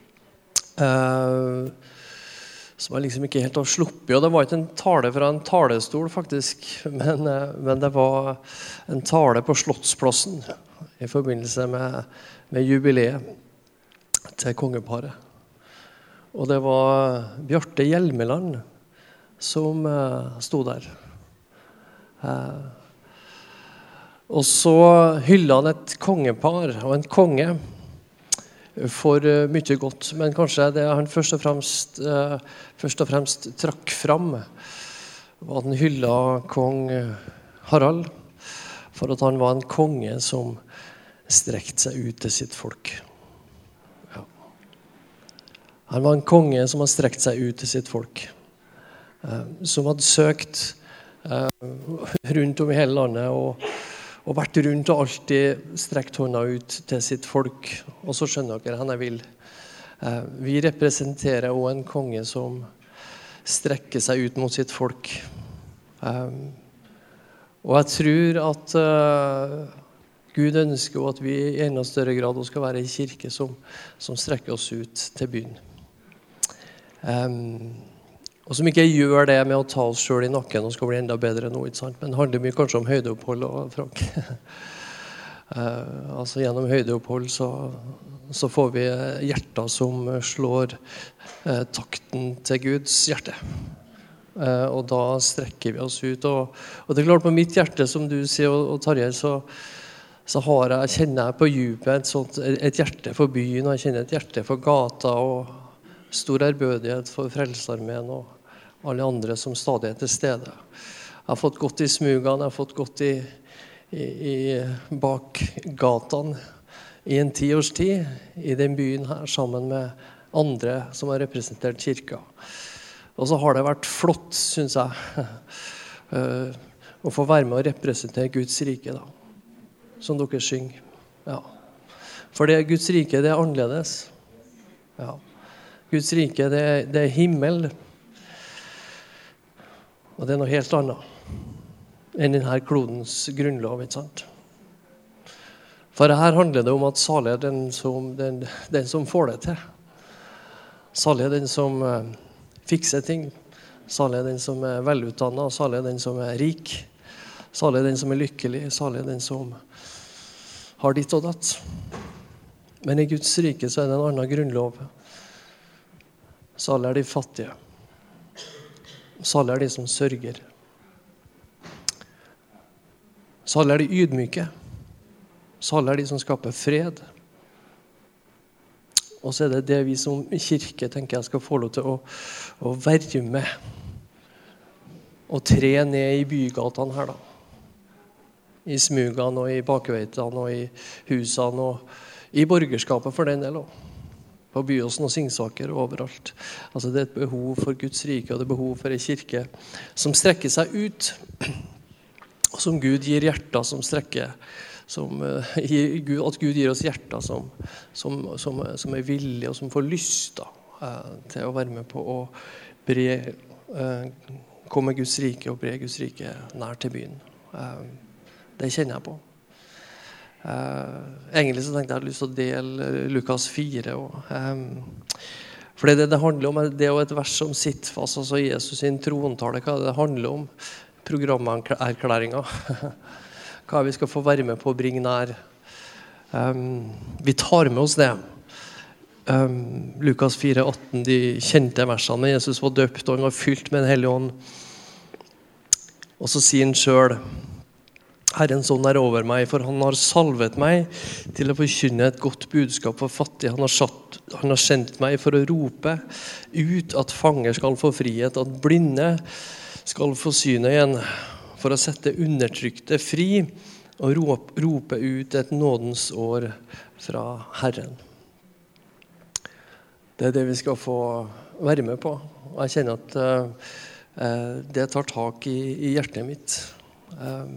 Eh, som jeg liksom ikke helt har sluppet. Og det var ikke en tale fra en talestol faktisk, men, men det var en tale på Slottsplassen i forbindelse med, med jubileet til kongeparet. Og det var Bjarte Hjelmeland som uh, sto der. Uh, Og så hyller han et kongepar og en konge for mye godt. Men kanskje det han først og fremst, uh, først og fremst trakk fram, var at han hyllet kong Harald for at han var en konge som strekte seg ut til sitt folk. Ja. Han var en konge som hadde strekt seg ut til sitt folk. Uh, som hadde søkt uh, rundt om i hele landet og og vært rundt og alltid strekt hånda ut til sitt folk. Og så skjønner dere hva jeg vil. Vi representerer også en konge som strekker seg ut mot sitt folk. Og jeg tror at Gud ønsker at vi i enda større grad skal være en kirke som, som strekker oss ut til byen. Og som ikke gjør det med å ta oss selv i nakken og skal bli enda bedre nå, ikke sant? Men det handler mye kanskje om høydeopphold og Frank. uh, altså gjennom høydeopphold så, så får vi hjerter som slår uh, takten til Guds hjerte. Uh, og da strekker vi oss ut. Og, og det er klart på mitt hjerte, som du sier, og, og Tarjei, så, så har jeg, kjenner jeg på djupet et, sånt, et hjerte for byen, og jeg kjenner et hjerte for gata, og stor ærbødighet for Frelsesarmeen og alle andre som stadig er til stede. Jeg har fått gått i smugene, jeg har fått gått i, i, i bak gatene i en ti års tid i den byen her, sammen med andre som har representert kirka. Og så har det vært flott, synes jeg, å få være med og representere Guds rike, da, som dere synger. Ja. For det Guds rike, det er annerledes. Ja. Guds rike, det er, det er himmel. Og det er noe helt annet enn denne klodens grunnlov, ikke sant? For her handler det om at salig er den som, den, den som får det til. Salig er den som uh, fikser ting. Salig er den som er velutdannet. Salig er den som er rik. Salig er den som er lykkelig. Salig er den som har ditt og datt. Men i Guds rike så er det en annen grunnlov. Salig er de fattige. Salig er de som sørger. Salig er de ydmyke. Salig er de som skaper fred. Og så er det det vi som kirke tenker jeg skal få lov til å, å være med og tre ned i bygatene her da. I smugene og i bakveitene og i husene og i borgerskapet for den del også. På Byåsen og Singsaker og overalt. Altså det er et behov for Guds rike, og det er behov for en kirke som strekker seg ut, og som Gud gir hjerter som strekker, som, uh, Gud, at Gud gir oss hjerter som, som, som, som er villige og som får lyst da, uh, til å være med på å bre, uh, komme Guds rike og bre Guds rike nær til byen. Uh, det kjenner jeg på. Uh, egentlig så tenkte jeg at jeg hadde lyst til å dele Lukas fire og, um, for det det handler om det er jo et vers som sitter fast, altså Jesus sin trontale, hva det handler om, programerklæringa hva vi skal få være med på å bringe nær. um, vi tar med oss det. um, Lukas fire atten, de kjente versene med Jesus var døpt og han var fylt med en hellig ånd, og så sier han selv: Herrens ånd er over meg, for han har salvet meg til å forkynne et godt budskap for fattige. Han har, satt, han har sendt meg for å rope ut at fanger skal få frihet, at blinde skal få syne igjen, for å sette undertrykte fri og rope, rope ut et nådens år fra Herren. Det er det vi skal få være med på. Og jeg kjenner at uh, det tar tak i, i hjertet mitt. Um,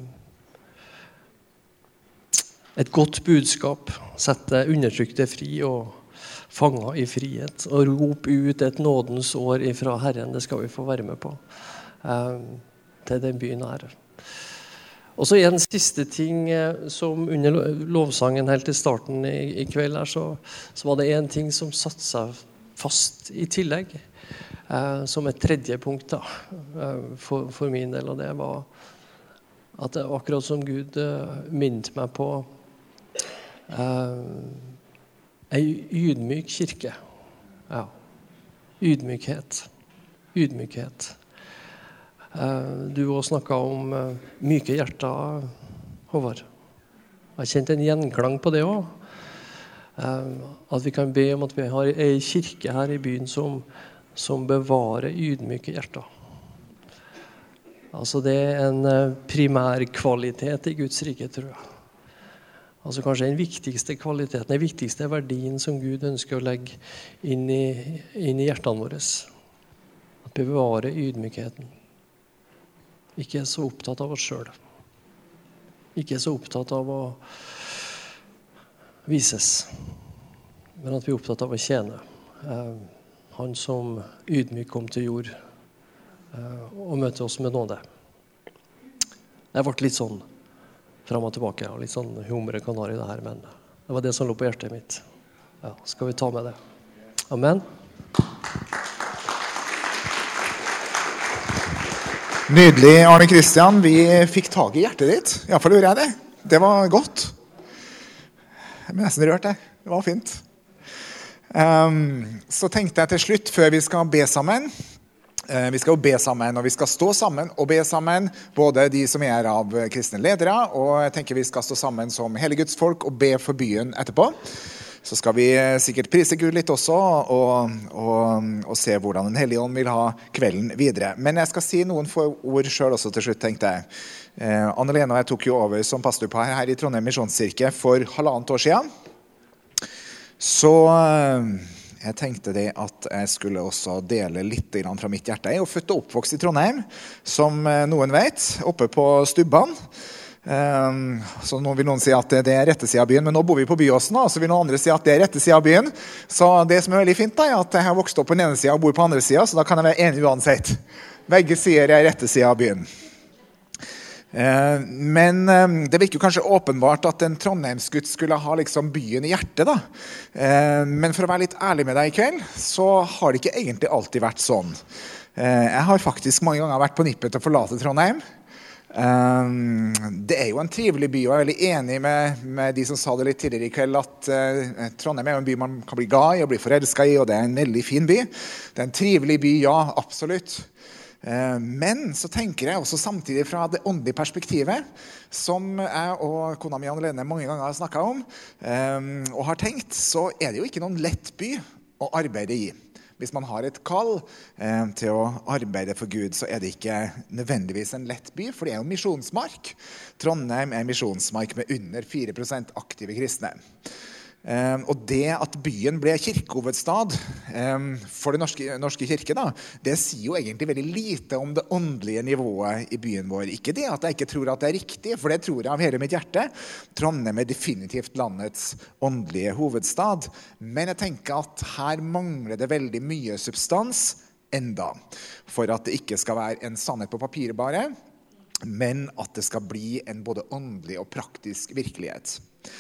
Et godt budskap, sette undertrykte fri og fanger i frihet, og rop ut et nådens år ifra Herren, det skal vi få være med på eh, til den byen her. Og så en siste ting eh, som under lovsangen helt til starten i, i kveld her, så, så var det en ting som satte seg fast i tillegg, eh, som et tredje punkt da, eh, for, for min del, og det var at det akkurat som Gud eh, minnet meg på Uh, en ydmyk kirke. Ja. Ydmykhet. Ydmykhet. Uh, du har snakket om uh, myke hjerter, Håvard. Jeg kjente en gjenklang på det også. Uh, at vi kan be om at vi har en kirke her i byen som, som bevarer ydmyke hjerter. Altså det er en uh, primærkvalitet i Guds rike, tror jeg. Altså kanskje den viktigste kvaliteten, den viktigste verdien som Gud ønsker å legge inn i, inn i hjertene våre. At bevare ydmykheten. Ikke så opptatt av oss selv. Ikke så opptatt av å vises. Men at vi er opptatt av å tjene. Eh, han som ydmyk kom til jord eh, og møtte oss med nåde. Det ble litt sånn fram og tilbake, og litt sånn humre kanari det her, men det var det som lå på hjertet mitt. Ja, skal vi ta med det? Amen. Nydelig, Arne Kristian. Vi fikk tag i hjertet ditt. I hvert fall gjorde jeg det. Det var godt. Jeg ble nesten rørt det. Det var fint. Um, så tenkte jeg til slutt, før vi skal be sammen, Vi skal jo be sammen, og vi skal stå sammen og be sammen, både de som er av kristne ledere, og jeg tenker vi skal stå sammen som hele Guds folk og be for byen etterpå. Så skal vi sikkert prise Gud litt også, og, og, og se hvordan den hellige ånd vil ha kvelden videre. Men jeg skal si noen få ord selv også til slutt, tenkte jeg. Eh, Anne-Lene og jeg tok jo over som pastor på her, her i Trondheim Misjonskirke for halvannet år siden. Så jeg tenkte det at jeg skulle også dele litt fra mitt hjerte. Jeg er jo født og oppvokst i Trondheim, som noen vet, oppe på Stubban. Så nå vil noen si at det er rette siden av byen, men nå bor vi på Byåsen, og så vil noen andre si at det er rette siden av byen. Så det som er veldig fint da, er at jeg har vokst opp på den ene siden og bor på den andre siden, så da kan jeg være enig uansett. Begge sider er rette siden av byen. Men det virker jo kanskje åpenbart at en Trondheimsgutt skulle ha liksom byen i hjertet da. Men for å være litt ærlig med deg i kveld, så har det ikke egentlig alltid vært sånn. Jeg har faktisk mange ganger vært på nippet til å forlate Trondheim. Det er jo en trivelig by, og jeg er veldig enig med, med de som sa det litt tidligere i kveld, at Trondheim er jo en by man kan bli glad i og bli forelsket i, og det er en veldig fin by. Det er en trivelig by, ja, absolutt. Men så tenker jeg også samtidig fra det åndelige perspektivet, som jeg og kona mi Anne Lene mange ganger har snakket om, og har tenkt, så er det jo ikke noen lett by å arbeide i. Hvis man har et kall eh, til å arbeide for Gud, så er det ikke nødvendigvis en lett by, for det er jo misjonsmark. Trondheim er misjonsmark med under fire prosent aktive kristne. Um, og det at byen ble kirkehovedstad um, for den norske, norske kirke da, det sier jo egentlig veldig lite om det åndelige nivået i byen vår. Ikke det at jeg ikke tror at det er riktig, for det tror jeg av hele mitt hjerte. Trondheim er definitivt landets åndelige hovedstad, men jeg tenker at her mangler det veldig mye substans enda, for at det ikke skal være en sannhet på papiret bare, men at det skal bli en både åndelig og praktisk virkelighet.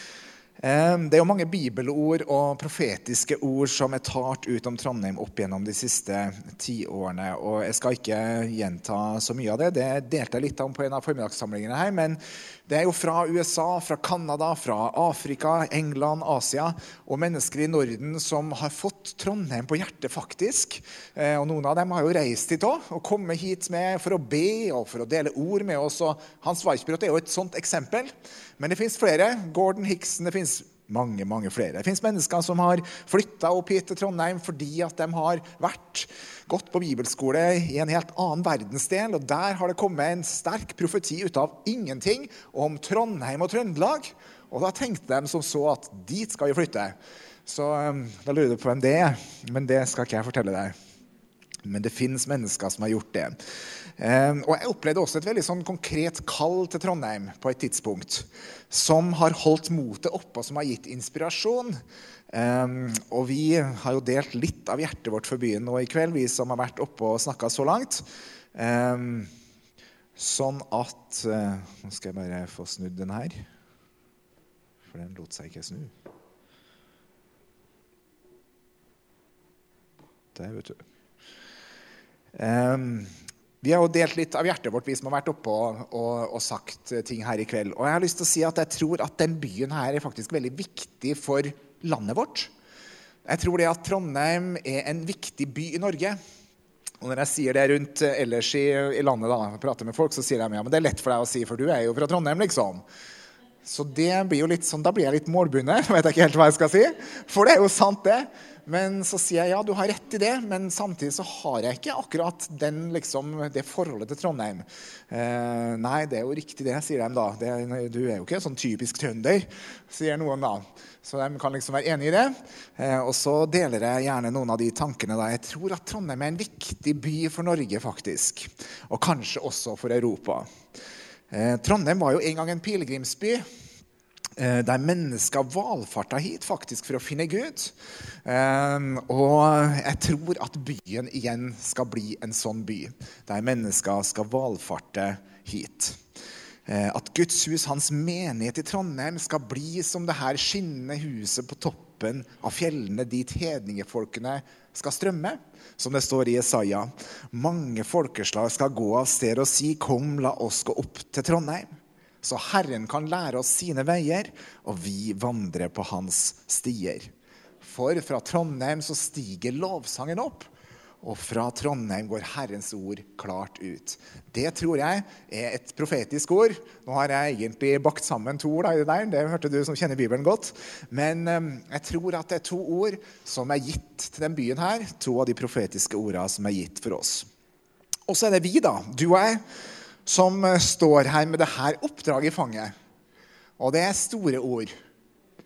Det er jo mange bibelord og profetiske ord som er talt ut om Trondheim opp gjennom de siste ti årene, og jeg skal ikke gjenta så mye av det. Det delte jeg litt om på en av formiddagssamlingene her, men det er jo fra U S A, fra Kanada, fra Afrika, England, Asia, og mennesker i Norden som har fått Trondheim på hjertet faktisk. Og noen av dem har jo reist hit også, og kommet hit med for å be og for å dele ord med oss, og Hans Weissbrot er jo et sånt eksempel. Men det finnes flere. Gordon Hickson, det finnes mange, mange flere. Det finnes mennesker som har flyttet opp hit til Trondheim fordi at de har vært gått på bibelskole i en helt annen verdensdel, og der har det kommet en sterk profeti ut av ingenting om Trondheim og Trøndelag, og da tenkte de som så at dit skal vi flytte. Så da lurer du på hvem det er, men det skal ikke jeg fortelle deg. Men det finnes mennesker som har gjort det. Um, og jeg opplevde også et veldig sånn konkret kall til Trondheim på et tidspunkt, som har holdt motet oppe og som har gitt inspirasjon. Um, og vi har jo delt litt av hjertet vårt for byen nå i kveld, vi som har vært oppe og snakket så langt. Um, sånn at, uh, nå skal jeg bare få snudd den her, for den lot seg ikke snu. Det vet du. Um, Vi har jo delt litt av hjertet vårt, vi som har vært oppe og, og, og sagt ting her i kveld. Og jeg har lyst til å si at jeg tror at den byen her er faktisk veldig viktig for landet vårt. Jeg tror det at Trondheim er en viktig by i Norge. Og når jeg sier det rundt ellers i, i landet da, og prater med folk, så sier de, ja, men det er lett for deg å si, for du er jo fra Trondheim, liksom. Så det blir jo litt sånn, da blir jeg litt målbundet, vet jeg ikke helt hva jeg skal si. For det er jo sant det. Men så sier jeg, ja, du har rett i det, men samtidig så har jeg ikke akkurat den, liksom, det forholdet til Trondheim. Eh, nei, det er jo riktig det, sier de da. Det, du er jo ikke sånn typisk trønder, sier noen da. Så de kan liksom være enige i det. Eh, og så deler jeg gjerne noen av de tankene da. Jeg tror at Trondheim er en viktig by for Norge faktisk, og kanskje også for Europa. Eh, Trondheim var jo en gang en pilgrimsby, der mennesker valfarta hit faktisk for å finne Gud. Um, og jeg tror at byen igjen skal bli en sånn by, der mennesker skal valfarte hit. Uh, at Guds hus, hans menighet i Trondheim, skal bli som det her skinnende huset på toppen av fjellene dit hedningefolkene skal strømme, som det står i Jesaja. Mange folkeslag skal gå av sted og si, kom, la oss gå opp til Trondheim. Så Herren kan lære oss sine veier, og vi vandrer på hans stier. For fra Trondheim så stiger lovsangen opp, og fra Trondheim går Herrens ord klart ut. Det tror jeg er et profetisk ord. Nå har jeg egentlig bakt sammen to ord i det der, det hørte du som kjenner Bibelen godt. Men um, jeg tror at det er to ord som er gitt til den byen her, to av de profetiske ordene som er gitt for oss. Og så er det vi da, du og jeg, som står her med det her oppdraget i fanget. Og det er store ord.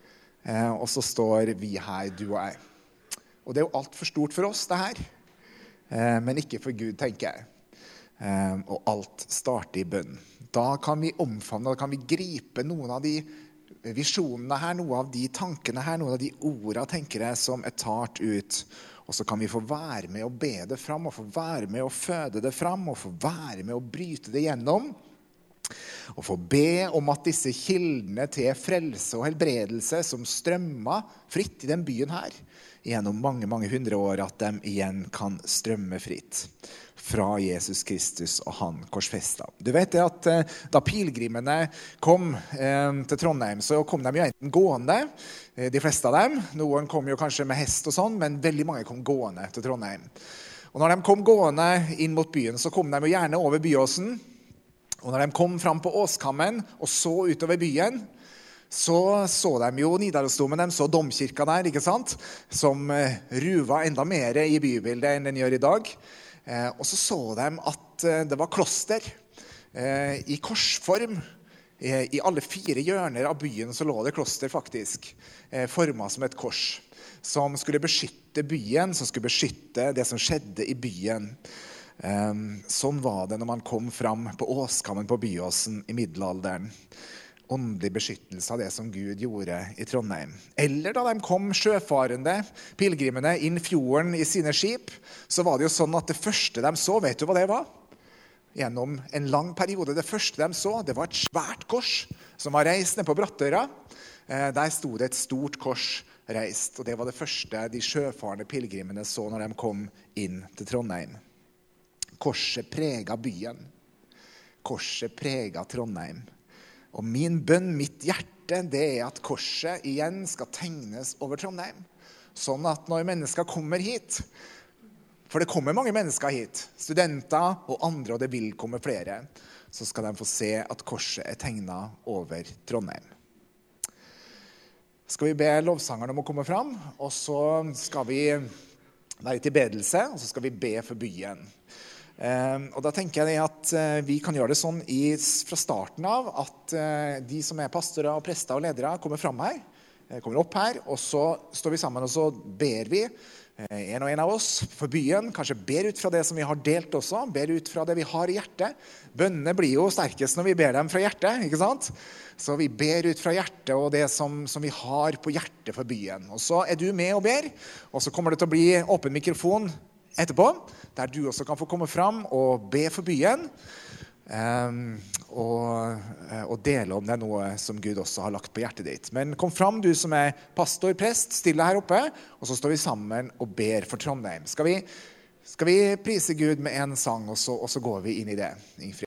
Eh, og så står vi her, du og jeg. Og det er jo alt for stort for oss, det her. Eh, men ikke for Gud, tenker jeg. Eh, og alt starter i bønn. Da kan vi omfavne, da kan vi gripe noen av de visjonene her, noen av de tankene her, noen av de ordene, tenker jeg, som er tart ut. Og så kan vi få være med å be det fram, og få være med å føde det fram, og få være med å bryte det gjennom. Og få be om at disse kildene til frelse og helbredelse som strømmer fritt i den byen her, gjennom mange, mange hundre år, at de igjen kan strømme fritt fra Jesus Kristus og han korsfestet. Du vet det at eh, da pilgrimene kom eh, til Trondheim, så kom de jo enten gående, eh, de fleste av dem. Noen kom jo kanskje med hest og sånn, men veldig mange kom gående til Trondheim. Og når de kom gående inn mot byen, så kom de jo gjerne over Byåsen. Og når de kom fram på Åskammen og så utover byen, så så de jo Nidarosdomen, de så domkirka der, ikke sant? Som eh, ruva enda mer i bybildet enn den gjør i dag. Eh, og så så de at eh, det var kloster eh, i korsform. Eh, I alle fire hjørner av byen så lå det kloster faktisk, eh, formet som et kors, som skulle beskytte byen, som skulle beskytte det som skjedde i byen. Eh, sånn var det når man kom fram på Åskammen på Byåsen i middelalderen. Åndelig beskyttelse av det som Gud gjorde i Trondheim. Eller da de kom sjøfarende, pilgrimene, inn fjorden i sine skip, så var det jo sånn at det første de så, vet du hva det var? Gjennom en lang periode, det første de så, det var et svært kors som var reist ned på Brattøra. Eh, der stod det et stort kors reist, og det var det første de sjøfarende pilgrimene så når de kom inn til Trondheim. Korset preget byen. Korset preget Trondheim. Og min bønn, mitt hjerte, det er at korset igjen skal tegnes over Trondheim. Sånn at når mennesker kommer hit, for det kommer mange mennesker hit, studenter og andre, og det vil komme flere, så skal de få se at korset er tegnet over Trondheim. Skal vi be lovsangerne om å komme fram, og så skal vi være til bedelse, og så skal vi be for byen. Uh, og da tenker jeg at uh, vi kan gjøre det sånn i, fra starten av at uh, de som er pastorer og prester og ledere kommer fram her, uh, kommer opp her, og så står vi sammen og så ber vi, uh, en og en av oss, for byen, kanskje ber ut fra det som vi har delt også, ber ut fra det vi har i hjertet. Bønnene blir jo sterkest når vi ber dem fra hjertet, ikke sant? Så vi ber ut fra hjertet og det som, som vi har på hjertet for byen. Og så er du med og ber, og så kommer det til å bli åpen mikrofon etterpå, der du også kan få komme fram og be for byen, um, og, og dele om det er noe som Gud også har lagt på hjertet ditt. Men kom fram, du som er pastor, prest, stille her oppe, og så står vi sammen og ber for Trondheim. Skal vi, skal vi prise Gud med en sang, og så, og så går vi inn i det, Ingfrid?